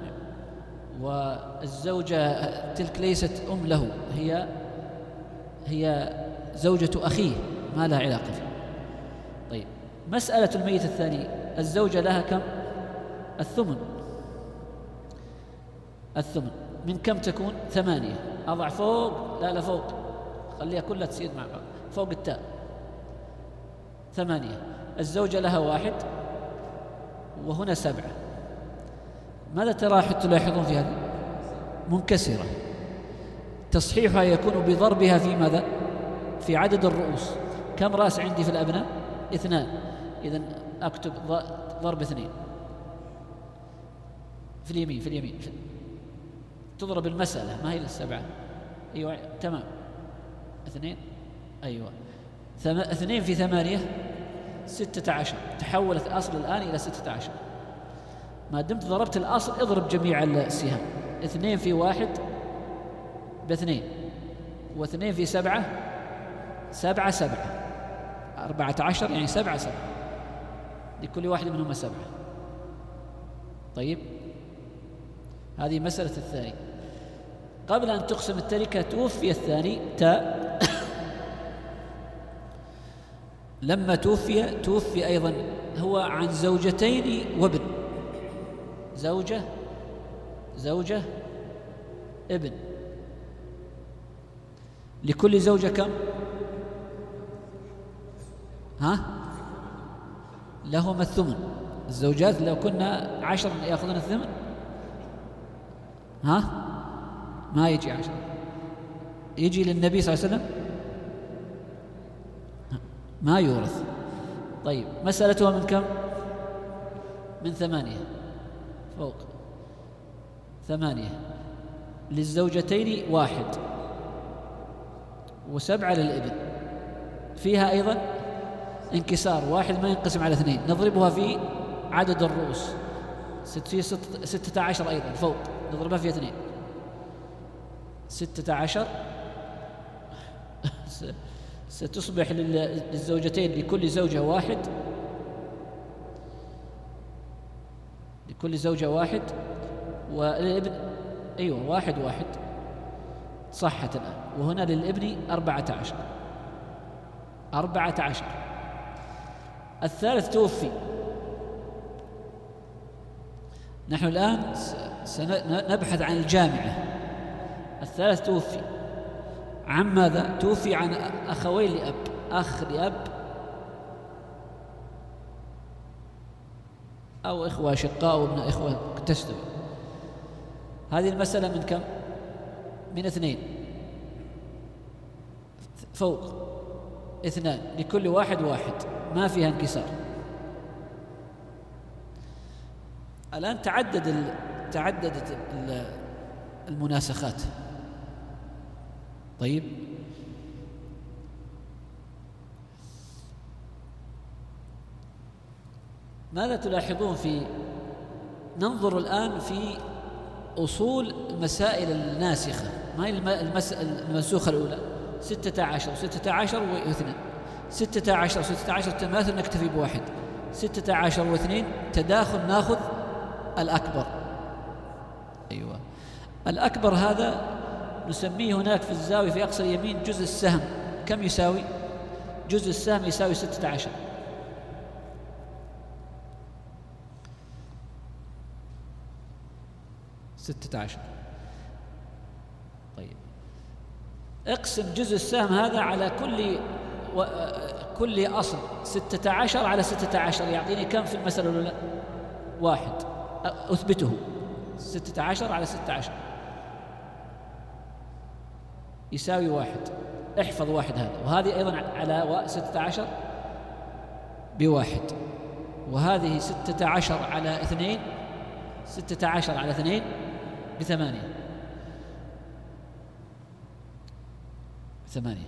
والزوجة تلك ليست أم له، هي هي زوجة أخيه، ما لها علاقة فيه. طيب، مسألة الميت الثاني الزوجة لها كم؟ الثمن. الثمن من كم تكون؟ ثمانية. أضع فوق، لا لا فوق، خليها كلها تصير مع بعض، فوق التاء. ثمانية. الزوجة لها واحد، وهنا سبعة. ماذا تلاحظون في هذه؟ منكسرة. تصحيحها يكون بضربها في ماذا؟ في عدد الرؤوس. كم رأس عندي في الأبناء؟ اثنان، إذن أكتب ضرب اثنين. في اليمين في اليمين في تضرب المسألة ما هي السبعة. أيوة تمام. اثنين أيوة ثم... اثنين في ثمانية ستة عشر. تحولت الأصل الآن إلى ستة عشر. ما دمت ضربت الأصل اضرب جميع السهام. اثنين في واحد باثنين، واثنين في سبعة سبعة سبعة، أربعة عشر يعني سبعة سبعة، لكل واحد منهما سبعة. طيب هذه مسألة الثاني. قبل أن تقسم التركة توفي الثاني تاء لما توفي توفي أيضا هو عن زوجتين وابن. زوجة زوجة ابن، لكل زوجة كم؟ ها؟ لهما الثمن. الزوجات لو كنا عشر يأخذون الثمن. ها؟ ما يجي عشر، يجي للنبي صلى الله عليه وسلم ما يورث. طيب مسألتها من كم؟ من ثمانية فوق ثمانية. للزوجتين واحد وسبعة للابن. فيها أيضا انكسار، واحد ما ينقسم على اثنين، نضربها في عدد الرؤوس في ستة عشر أيضا فوق، نضربها في اثنين ستة عشر. ستصبح للزوجتين لكل زوجة واحد، لكل زوجة واحد، وللابن أيوة واحد واحد صحت الآن. وهنا للابن أربعة عشر أربعة عشر. الثالث توفي. نحن الآن سنبحث عن الجامعة. الثالث توفي عن ماذا؟ توفي عن أخوين لأب، أخ لأب أو إخوة أشقاء وابن إخوة تستوي. هذه المسألة من كم؟ من اثنين فوق اثنان، لكل واحد واحد، ما فيها انكسار. الآن تعدد ال... تعددت ال... المناسخات. طيب ماذا تلاحظون في ننظر الآن في أصول المسائل الناسخة. ما هي المسألة المنسوخة الأولى؟ ستة عشر وستة عشر واثنين. ستة عشر وستة عشر تماثل، نكتفي بواحد. ستة عشر واثنين تداخل، ناخذ الأكبر. أيوة الأكبر هذا نسميه هناك في الزاوية في أقصى اليمين جزء السهم. كم يساوي؟ جزء السهم يساوي ستة عشر. ستة عشر. طيب اقسم جزء السهم هذا على كل و... كل أصل ستة عشر على ستة عشر، يعطيني كم في المسألة الأولى؟ واحد. أثبته ستة عشر على ستة عشر يساوي واحد. احفظ واحد هذا. وهذه أيضا على ستة عشر بواحد، وهذه ستة عشر على اثنين، ستة عشر على اثنين بثمانية. ثمانية.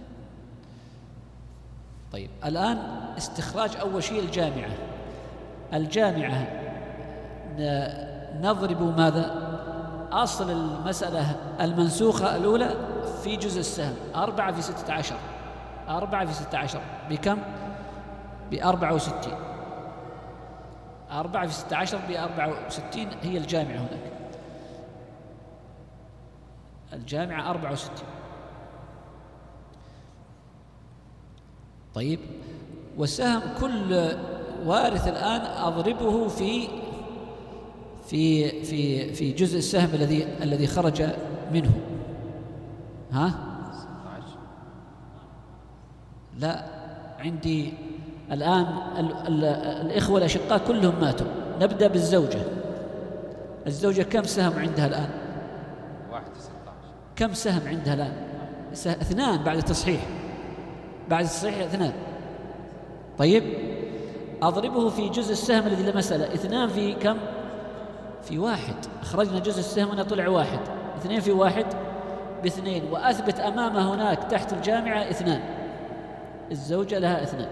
طيب الآن استخراج أول شيء الجامعة. الجامعة نضرب ماذا؟ أصل المسألة المنسوخة الأولى في جزء السهم. أربعة في ستة عشر، أربعة في ستة عشر بكم؟ بأربعة وستين. أربعة في ستة عشر بأربعة وستين هي الجامعة هناك. الجامعة أربعة وستين. طيب والسهم كل وارث الآن أضربه في في في في جزء السهم الذي الذي خرج منه. ها؟ لا، عندي الآن ال ال الإخوة الأشقاء كلهم ماتوا. نبدأ بالزوجة. الزوجة كم سهم عندها الآن؟ واحد ستة عشر. كم سهم عندها الآن؟ اثنان بعد التصحيح. بعد التصحيح اثنان. طيب أضربه في جزء السهم الذي لا مسألة. اثنان في كم؟ في واحد، أخرجنا جزء السهم هنا طلع واحد، اثنين في واحد باثنين، وأثبت أمامه هناك تحت الجامعة اثنان، الزوجة لها اثنان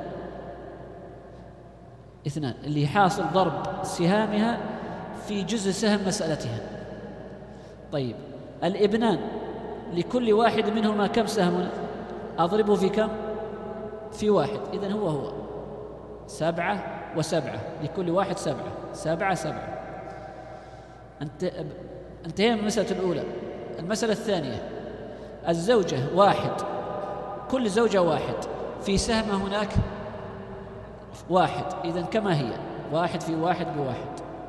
اثنان اللي حاصل ضرب سهامها في جزء سهم مسألتها. طيب الابنان لكل واحد منهما كم سهم؟ أضربه في كم؟ في واحد، إذن هو هو سبعة وسبعة، لكل واحد سبعة، سبعة سبعة. انت انتهينا من المسألة الأولى. المسألة الثانية، الزوجة واحد، كل زوجة واحد، في سهم هناك واحد، إذن كما هي، واحد في واحد بواحد،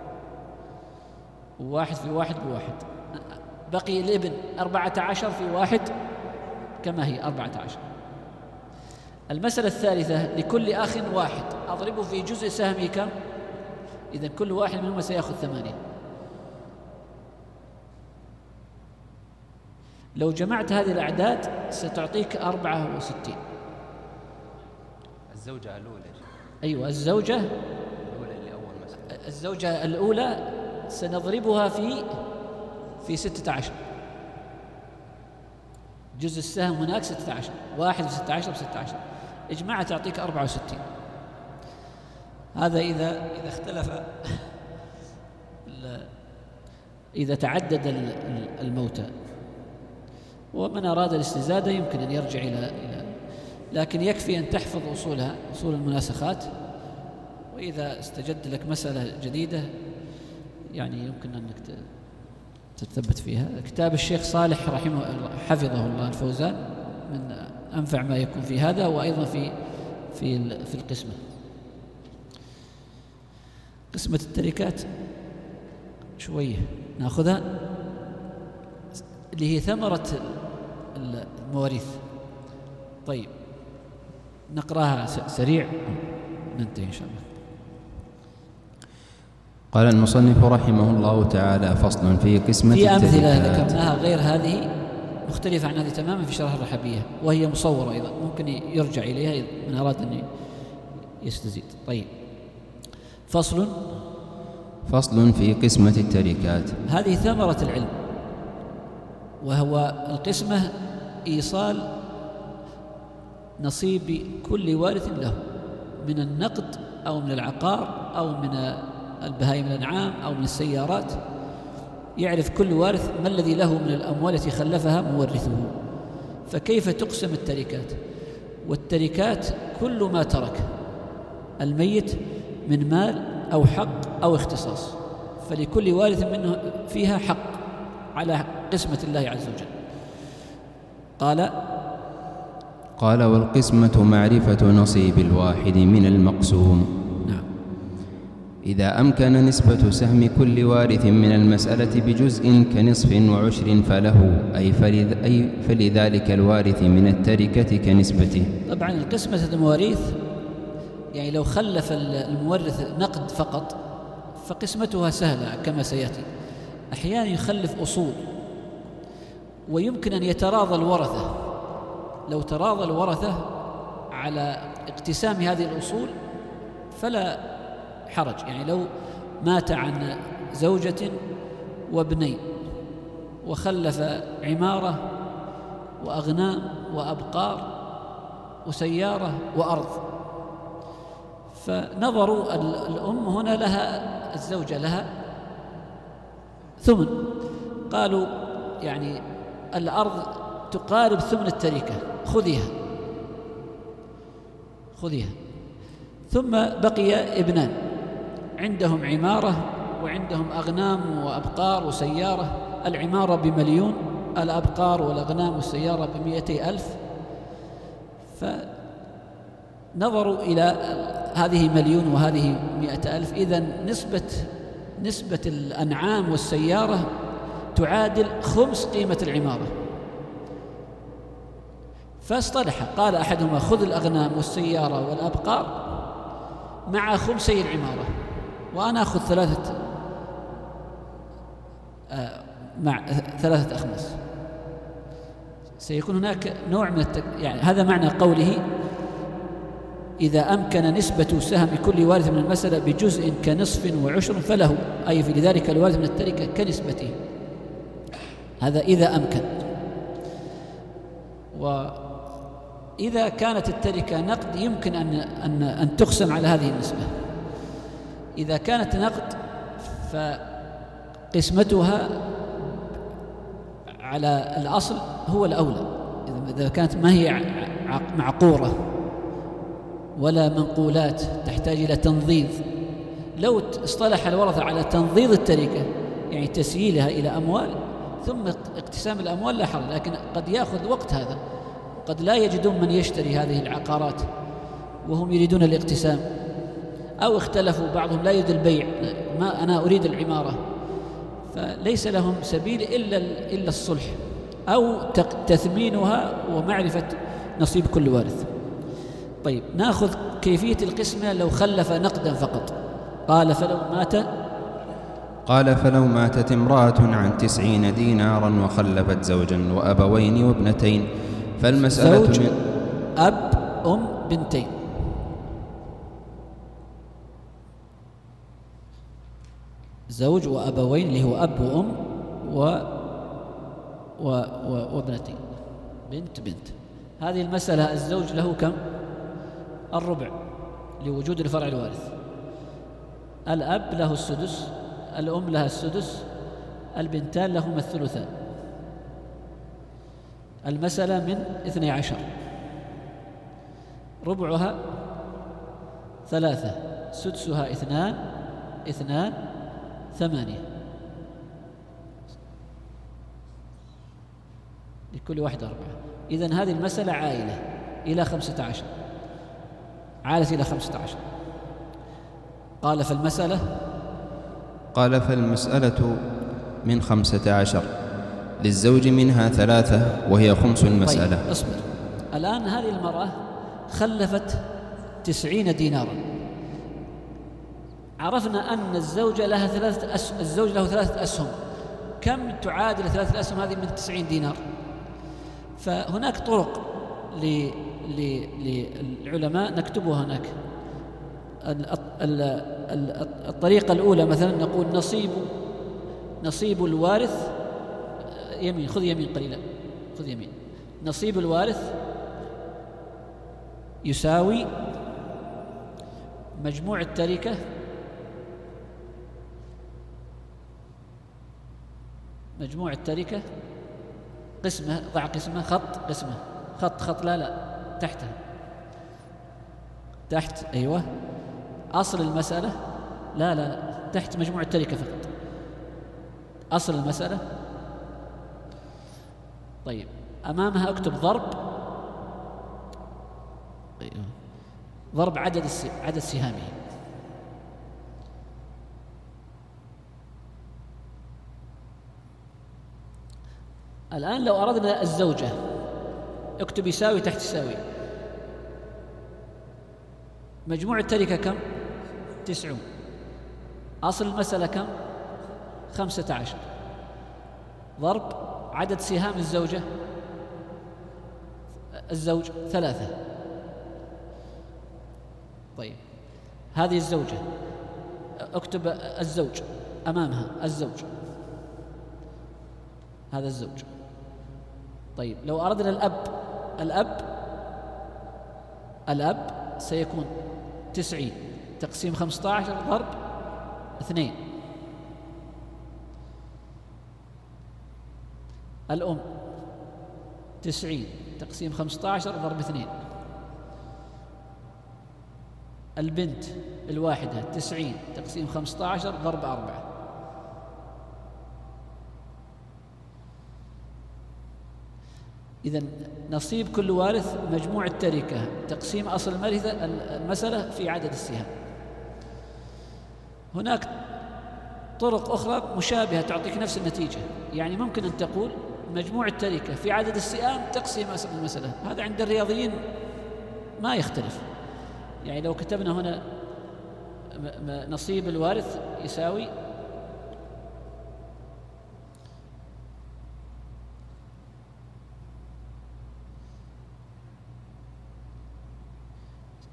وواحد في واحد بواحد. بقي الابن أربعة عشر في واحد كما هي أربعة عشر. المسألة الثالثة، لكل أخ واحد، أضربه في جزء سهمه كم؟ إذن كل واحد منهما سيأخذ ثمانية. لو جمعت هذه الأعداد ستعطيك أربعة وستين. الزوجة الأولى. أيوة الزوجة الأولى اللي أول مسألة. الزوجة الأولى سنضربها في في ستة عشر، جزء السهم هناك ستة عشر، واحد في ستة عشر بستة عشر، اجمعها تعطيك أربعة وستين. هذا إذا إذا اختلف إذا تعدد الموتى. ومن أراد الاستزادة يمكن أن يرجع إلى إلى لكن يكفي أن تحفظ أصولها، أصول المناسخات، وإذا استجد لك مسألة جديدة يعني يمكن أنك تتثبت فيها. كتاب الشيخ صالح رحمه حفظه الله الفوزان من أنفع ما يكون في هذا، وأيضا في في في القسمة. قسمة التركات شوية نأخذها، اللي هي ثمرة المواريث. طيب نقراها سريع ننتهي إن شاء الله. قال المصنف رحمه الله تعالى: فصل في قسمة التركات. في أمثلة ذكرناها غير هذه مختلفة عن هذه تماما في شرح الرحبية، وهي مصورة أيضا، ممكن يرجع إليها من أراد أن يستزيد. طيب فصل فصل في قسمة التركات. هذه ثمرة العلم، وهو القسمة إيصال نصيب كل وارث له من النقد أو من العقار أو من البهائم الأنعام أو من السيارات. يعرف كل وارث ما الذي له من الأموال التي خلفها مورثه. فكيف تقسم التركات؟ والتركات كل ما ترك الميت من مال أو حق أو اختصاص، فلكل وارث منه فيها حق على قسمة الله عز وجل. قال قال والقسمة معرفة نصيب الواحد من المقسوم. نعم. إذا أمكن نسبة سهم كل وارث من المسألة بجزء كنصف وعشر فله، أي, فلذ أي فلذلك الوارث من التركة كنسبته. طبعا القسمة المواريث يعني لو خلف المورث نقد فقط فقسمتها سهلة كما سيأتي. أحيانا يخلف أصول ويمكن أن يتراضى الورثة، لو تراضى الورثة على اقتسام هذه الأصول فلا حرج. يعني لو مات عن زوجة وابنين وخلف عمارة وأغنام وأبقار وسيارة وأرض، فنظروا الأم هنا لها الزوجة لها ثمن، قالوا يعني الأرض تقارب ثمن التركة، خذيها خذيها. ثم بقي ابنان عندهم عمارة وعندهم أغنام وأبقار وسيارة، العمارة بمليون، الأبقار والأغنام والسيارة بمئتي ألف، فنظروا إلى هذه مليون وهذه مئة ألف، إذن نسبة نسبة الأنعام والسيارة تعادل خمس قيمة العمارة. فاصطلح، قال أحدهما خذ الأغنام والسيارة والأبقار مع خمسي العمارة، وأنا أخذ ثلاثة آه مع ثلاثة أخماس. سيكون هناك نوع من التك... يعني هذا معنى قوله إذا أمكن نسبة سهم كل وارث من المسألة بجزء كنصف وعشر فله، أي في ذلك الوارث من التركة كنسبته. هذا إذا أمكن. وإذا كانت التركة نقد يمكن أن أن أن تقسم على هذه النسبة. إذا كانت نقد فقسمتها على الأصل هو الأولى. إذا كانت ما هي معقورة ولا منقولات تحتاج إلى تنظيظ، لو اصطلح الورثة على تنظيظ التركة يعني تسييلها إلى أموال ثم اقتسام الأموال لا حرج، لكن قد يأخذ وقت هذا، قد لا يجدون من يشتري هذه العقارات وهم يريدون الاقتسام، أو اختلفوا بعضهم لا يريد البيع، ما أنا أريد العمارة، فليس لهم سبيل إلا إلا الصلح أو تثمينها ومعرفة نصيب كل وارث. طيب نأخذ كيفية القسمة لو خلف نقدا فقط. قال فلو مات قال فلو ماتت امرأة عن تسعين دينارا وخلفت زوجا وأبوين وابنتين فالمسألة زوج من أب أم بنتين. زوج وأبوين اللي هو أب وأم و... و... و... وابنتين، بنت بنت. هذه المسألة الزوج له كم؟ الربع لوجود الفرع الوارث. الأب له السدس، الأم لها السدس، البنتان لهما الثلثان. المسألة من اثني عشر، ربعها ثلاثة، سدسها اثنان اثنان ثمانية، لكل واحدة أربعة. إذن هذه المسألة عائلة إلى خمسة عشر، عالت إلى خمسة عشر. قال فالمسألة قال فالمسألة من خمسة عشر، للزوج منها ثلاثة وهي خمس المسألة. طيب اصبر. الآن هذه المرأة خلفت تسعين دينارا، عرفنا أن الزوج لها ثلاثة أس... الزوج له ثلاثة أسهم. كم تعادل ثلاثة أسهم هذه من تسعين دينار؟ فهناك طرق ل... ل... للعلماء نكتبها هناك. الطريقة الأولى مثلا نقول نصيب نصيب الوارث، يمين خذ يمين قليلا، خذ يمين. نصيب الوارث يساوي مجموع التركة مجموع التركة قسمة، ضع قسمة، خط قسمة، خط خط لا لا تحتها، تحت أيوة أصل المسألة، لا لا لا تحت مجموع التركة فقط، أصل المسألة. طيب أمامها أكتب ضرب ضرب عدد عدد سهامه. الآن لو أردنا الزوجة اكتب يساوي تحت يساوي. مجموع التركة كم؟ تسعون. أصل المسألة كم؟ خمسة عشر. ضرب عدد سهام الزوجة الزوج ثلاثة. طيب هذه الزوجة اكتب الزوج أمامها الزوج، هذا الزوج. طيب لو أردنا الأب الأب الأب سيكون تسعين تقسيم خمسة عشر ضرب اثنين. الأم تسعين تقسيم خمسة عشر ضرب اثنين. البنت الواحدة تسعين تقسيم خمسة عشر ضرب أربعة. إذن نصيب كل وارث مجموع التركة تقسيم أصل المسألة في عدد السهام. هناك طرق أخرى مشابهة تعطيك نفس النتيجة، يعني ممكن أن تقول مجموع التركة في عدد السهام تقسيم أصل المسألة. هذا عند الرياضيين ما يختلف. يعني لو كتبنا هنا نصيب الوارث يساوي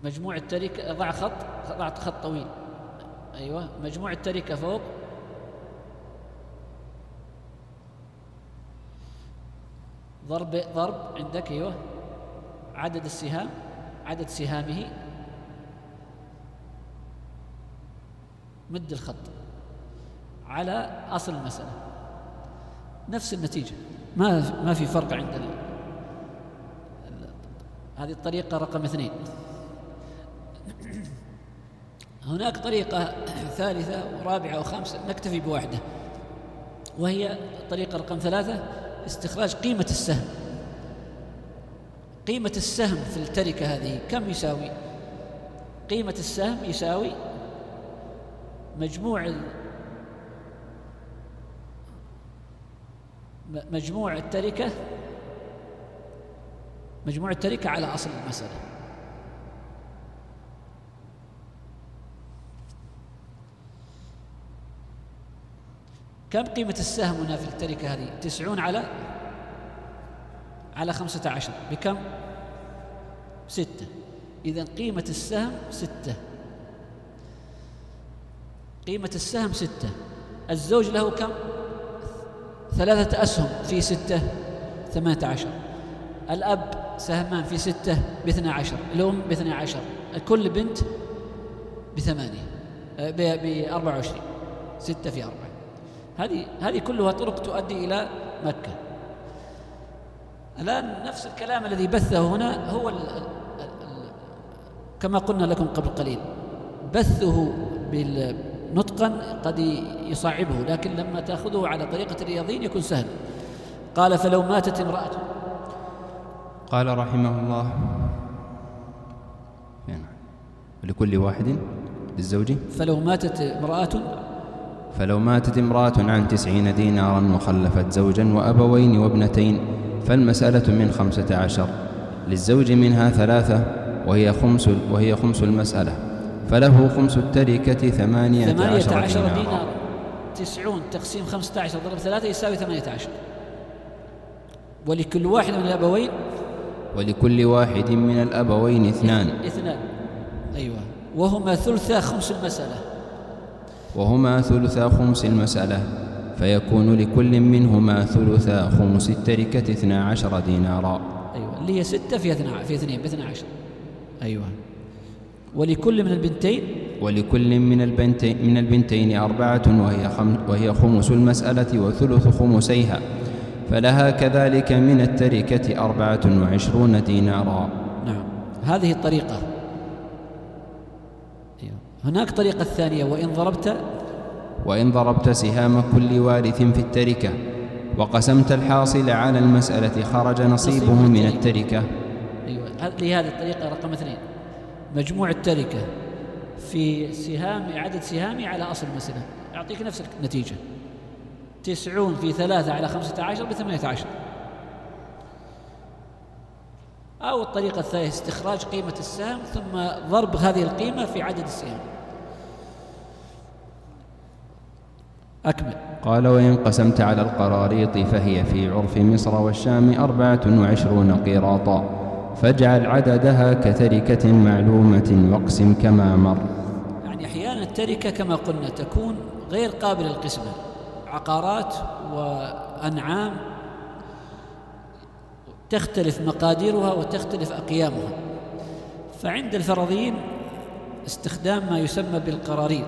مجموع التركة، ضع خط ضع خط طويل، أيوة، مجموع التركة فوق ضرب ضرب عندك، أيوة، عدد السهام، عدد سهامه، مد الخط على أصل المسألة، نفس النتيجة، ما ما في فرق عند ال... هذه الطريقة رقم اثنين. هناك طريقة ثالثة ورابعة وخامسة، نكتفي بواحدة، وهي الطريقة رقم ثلاثة، استخراج قيمة السهم. قيمة السهم في التركة هذه كم يساوي؟ قيمة السهم يساوي مجموع مجموع التركة مجموع التركة على أصل المسألة. كم قيمة السهم هنا في التركة هذه؟ تسعون على على خمسة عشر بكم؟ ستة. إذن قيمة السهم ستة. قيمة السهم ستة. الزوج له كم؟ ثلاثة أسهم في ستة، ثمانية عشر. الأب سهمان في ستة باثنى عشر، الأم باثنى عشر، كل بنت بثمانية بأربعة وعشرين، ستة في أربعة. هذه هذه كلها طرق تؤدي إلى مكة. الآن نفس الكلام الذي بثه هنا هو ال ال ال كما قلنا لكم قبل قليل، بثه نطقا قد يصعبه، لكن لما تأخذه على طريقة الرياضيين يكون سهل. قال فلو ماتت امرأة، قال رحمه الله لكل واحد للزوج، فلو ماتت امرأة فلو ماتت امرأة عن تسعين دينارا وخلفت زوجا وأبوين وابنتين فالمسألة من خمسة عشر، للزوج منها ثلاثة وهي خمس وهي خمس المسألة، فله خمس التركة ثمانية, ثمانية عشر, عشر دينار. دينار. تسعون تقسيم خمسة عشر ضرب ثلاثة يساوي ثمانية عشر، ولكل واحد من الأبوين ولكل واحد من الأبوين اثنان اثنان أيوة، وهما ثلثا خمس المسألة وهما ثلثا خمس المسألة، فيكون لكل منهما ثلثا خمس التركة اثنى عشر دينارا. أيوة، اللي هي ستة في اثنين في اثنين باثنى عشر. أيوة، ولكل من البنتين ولكل من البنتين من البنتين أربعة وهي خم وهي خمس المسألة وثلث خمسيها، فلها كذلك من التركة أربعة وعشرون دينارا. نعم، هذه الطريقة. هناك طريقة الثانية، وإن ضربت وإن ضربت سهام كل وارث في التركة وقسمت الحاصل على المسألة خرج نصيبه من التركة. أيوة، لهذه الطريقة رقم اثنين، مجموع التركة في سهام عدد سهامي على أصل المسألة، أعطيك نفس النتيجة، تسعون في ثلاثة على خمسة عشر بثمانية عشر. أو الطريقة الثانية استخراج قيمة السهم ثم ضرب هذه القيمة في عدد السهام. أكمل. قال وإن قسمت على القراريط فهي في عرف مصر والشام أربعة وعشرون قيراطا، فاجعل عددها كتركة معلومة واقسم كما مر. يعني أحيانا التركة كما قلنا تكون غير قابلة للقسمة، عقارات وأنعام تختلف مقاديرها وتختلف أقيامها، فعند الفرضيين استخدام ما يسمى بالقراريط،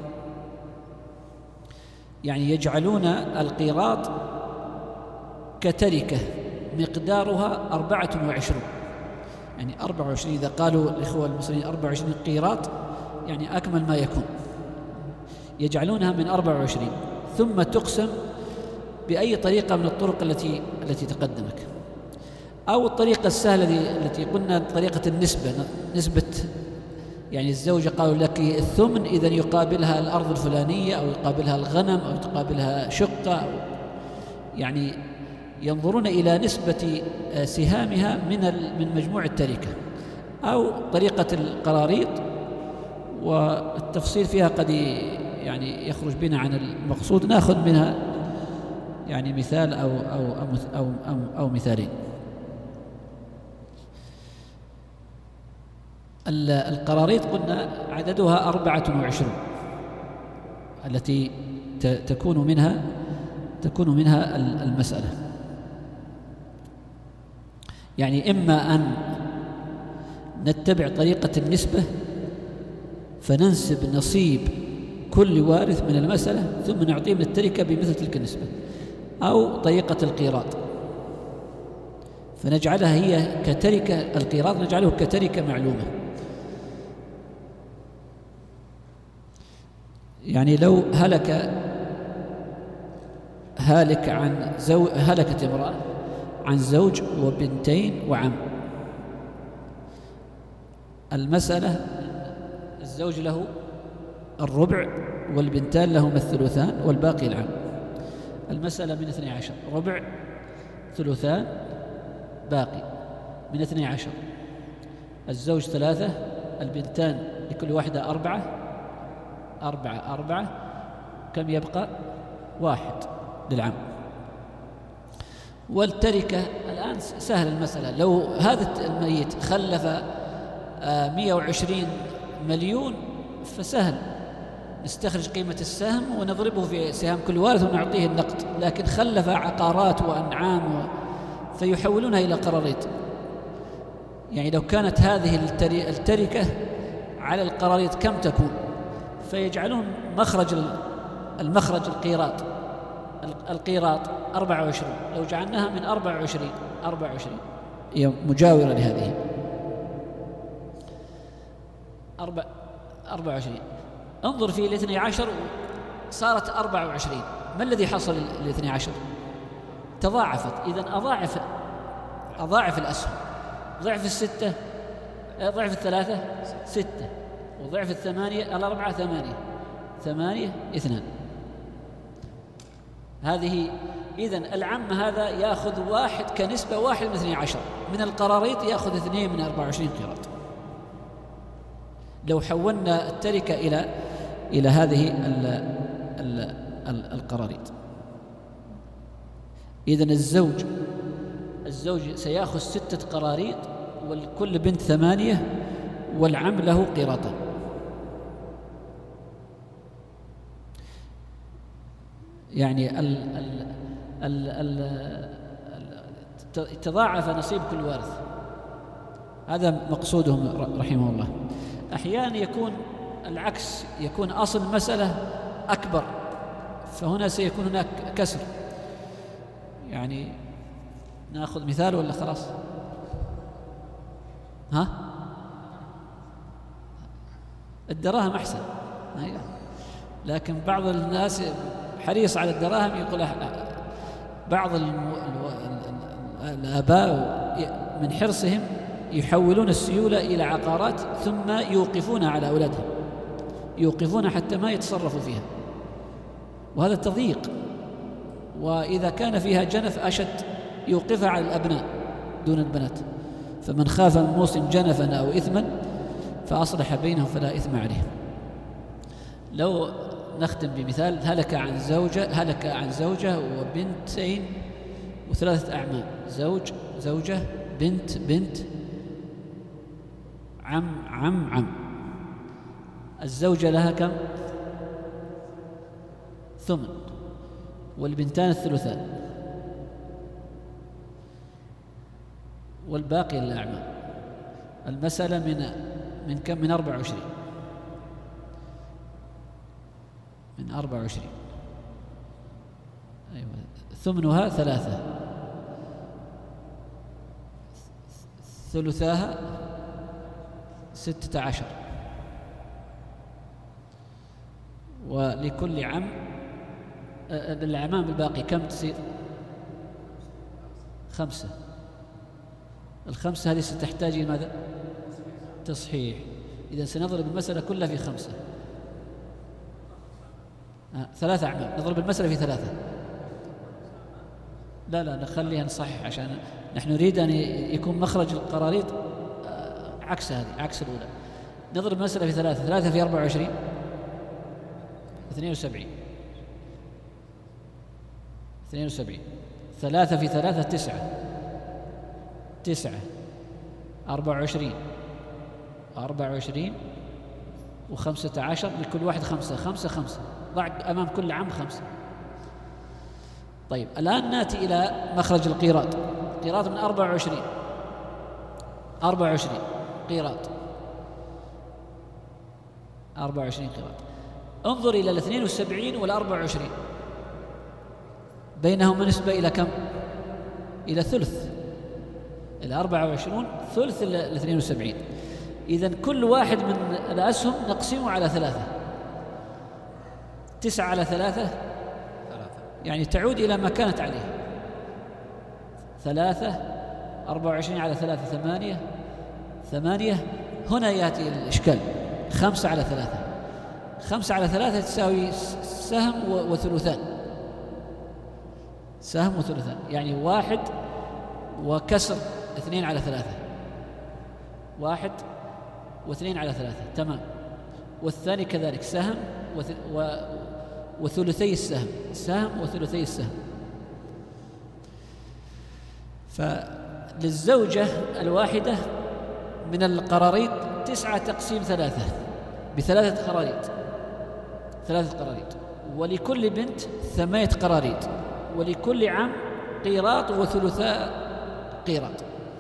يعني يجعلون القيراط كتركة مقدارها أربعة وعشرون، يعني أربعة وعشرين، إذا قالوا الإخوة المصريين أربعة وعشرين قيراط يعني أكمل ما يكون، يجعلونها من أربعة وعشرين ثم تقسم بأي طريقة من الطرق التي التي تقدمك، أو الطريقة السهلة التي قلنا طريقة النسبة، نسبة يعني الزوجة قالوا لك الثمن، إذن يقابلها الأرض الفلانية أو يقابلها الغنم أو يقابلها شقة، أو يعني ينظرون إلى نسبة سهامها من من مجموع التركة، أو طريقة القراريط، والتفصيل فيها قد يعني يخرج بنا عن المقصود، نأخذ منها يعني مثال أو أو أو أو, أو, أو مثالين. القراريط قلنا عددها أربعة وعشرون التي تكون منها تكون منها المسألة. يعني إما أن نتبع طريقة النسبة فننسب نصيب كل وارث من المسألة ثم نعطيه من التركة بمثل تلك النسبة، أو طريقة القيراط فنجعلها هي كتركة، القيراط نجعله كتركة معلومة. يعني لو هلك هالك عن زوج، هلكت امرأة عن زوج وبنتين وعم، المسألة الزوج له الربع والبنتان لهما الثلثان والباقي العم. المسألة من اثني عشر، ربع ثلثان باقي من اثني عشر، الزوج ثلاثة، البنتان لكل واحدة أربعة أربعة أربعة، كم يبقى؟ واحد للعم. والتركة الآن سهل المسألة، لو هذا الميت خلف مئة وعشرين مليون فسهل نستخرج قيمة السهم ونضربه في سهام كل وارث ونعطيه النقد، لكن خلف عقارات وأنعام و... فيحولونها إلى قراريط. يعني لو كانت هذه التركة على القراريط كم تكون؟ فيجعلون مخرج المخرج القيراط القيراط أربعة وعشرين، لو جعلناها من أربعة وعشرين أربعة وعشرين هي مجاورة لهذه أربعة أربعة وعشرين. انظر في الاثني عشر صارت أربعة وعشرين، ما الذي حصل الاثني عشر؟ تضاعفت. إذن أضاعف أضاعف الأسهم، ضعف الستة ضعف الثلاثة ستة، وضعف الثمانية الأربعة ثمانية ثمانية اثنان. هذه إذن العم هذا يأخذ واحد كنسبة واحد من اثني عشر، من القراريط يأخذ اثنين من أربعة وعشرين قيراط. لو حولنا التركة إلى إلى هذه ال ال ال القراريط، إذن الزوج الزوج سيأخذ ستة قراريط والكل بنت ثمانية والعم له قيراطان. يعني ال ال ال ال تضاعف نصيب كل وارث، هذا مقصودهم رحمه الله. أحيانا يكون العكس، يكون أصل المسألة أكبر فهنا سيكون هناك كسر. يعني نأخذ مثال ولا خلاص؟ ها؟ الدراهم أحسن، لكن بعض الناس حريص على الدراهم، يقول بعض الآباء من حرصهم يحولون السيولة إلى عقارات ثم يوقفونها على أولادهم، يوقفونها حتى ما يتصرفوا فيها، وهذا تضييق. وإذا كان فيها جنف أشد يوقفها على الأبناء دون البنات، فمن خاف من موص جنفا أو إثما فأصلح بينهم فلا إثم عليه. لو نختم بمثال، هلك عن زوجة هلك عن زوجة وبنتين وثلاثة أعمام، زوج زوجة بنت بنت عم عم عم. الزوجة لها كم؟ ثمن، والبنتان الثلثان، والباقي للأعمام. المسألة من من كم؟ من أربعة وعشرين من أربعة وعشرين أيوة. ثمنها ثلاثة، ثلثاها ستة عشر، ولكل عم للأعمام الباقي كم تصير؟ خمسة. الخمسة هذه ستحتاج إلى ماذا؟ تصحيح. إذا سنضرب المسألة كلها في خمسة. آه. ثلاثة أعمام، نضرب المسألة في ثلاثة. لا لا نخليها نصحح، عشان نحن نريد أن يكون مخرج القراريط عكس هذه، عكس الأولى. نضرب المسألة في ثلاثة، ثلاثة في أربعة وعشرين اثنين وسبعين اثنين وسبعين، ثلاثة في ثلاثة تسعة تسعة، أربعة وعشرين أربعة وعشرين وخمسة عشر، لكل واحد خمسة خمسة خمسة، ضع أمام كل عام خمسة. طيب الآن نأتي إلى مخرج القيراط. قيراط من أربعة وعشرين أربعة وعشرين قيراط، أربعة وعشرين قيراط. انظر إلى الاثنين والسبعين والأربعة وعشرين، بينهما نسبة إلى كم؟ إلى ثلث. الأربعة وعشرون ثلث الاثنين والسبعين. إذن كل واحد من الأسهم نقسمه على ثلاثة. تسعة على ثلاثة يعني تعود إلى ما كانت عليه. ثلاثة. أربعة وعشرين على ثلاثة ثمانية. ثمانية. هنا يأتي الإشكال. خمسة على ثلاثة. خمسة على ثلاثة تساوي سهم وثلثان. سهم وثلثان يعني واحد وكسر اثنين على ثلاثة. واحد واثنين على ثلاثة، تمام. والثاني كذلك سهم وثلثي السهم، سهم وثلثي السهم. فللزوجة الواحدة من القراريط تسعة تقسيم ثلاثة بثلاثة قراريط، ثلاثة قراريط. ولكل بنت ثمانية قراريط، ولكل عم قيراط وثلثاء قيراط.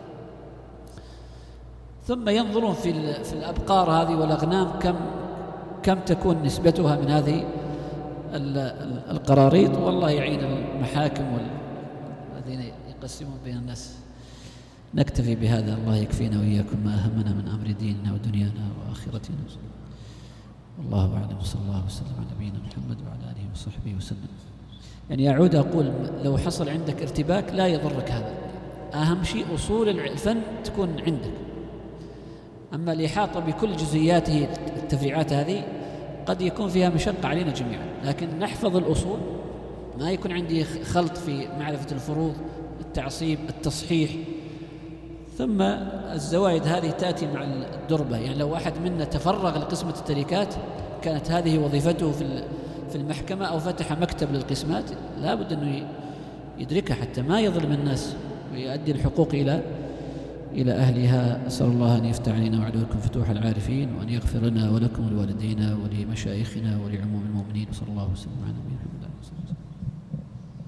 ثم ينظرون في في الأبقار هذه والأغنام كم كم تكون نسبتها من هذه القراريط. والله يعين المحاكم والذين يقسمون بين الناس. نكتفي بهذا، الله يكفينا وإياكم ما أهمنا من أمر ديننا ودنيانا وآخرتنا. والله أعلم، صلى الله وسلم على نبينا محمد وعلى آله وصحبه وسلم. يعني أعود أقول لو حصل عندك ارتباك لا يضرك هذا، أهم شيء أصول الفن تكون عندك. أما الإحاطة بكل جزئياته التفريعات هذه قد يكون فيها مشقة علينا جميعا، لكن نحفظ الأصول، ما يكون عندي خلط في معرفة الفروض، التعصيب، التصحيح. ثم الزوائد هذه تأتي مع الدربة. يعني لو أحد منا تفرغ لقسمة التركات كانت هذه وظيفته في في المحكمة أو فتح مكتب للقسمات، لا بد أنه يدركها حتى ما يظلم الناس ويؤدي الحقوق إلى إلى أهلها. أسأل الله أن يفتح علينا وعليكم فتوح العارفين، وأن يغفر لنا ولكم ولوالدينا ولمشايخنا ولعموم المؤمنين. صلى الله وسلم على نبينا محمد.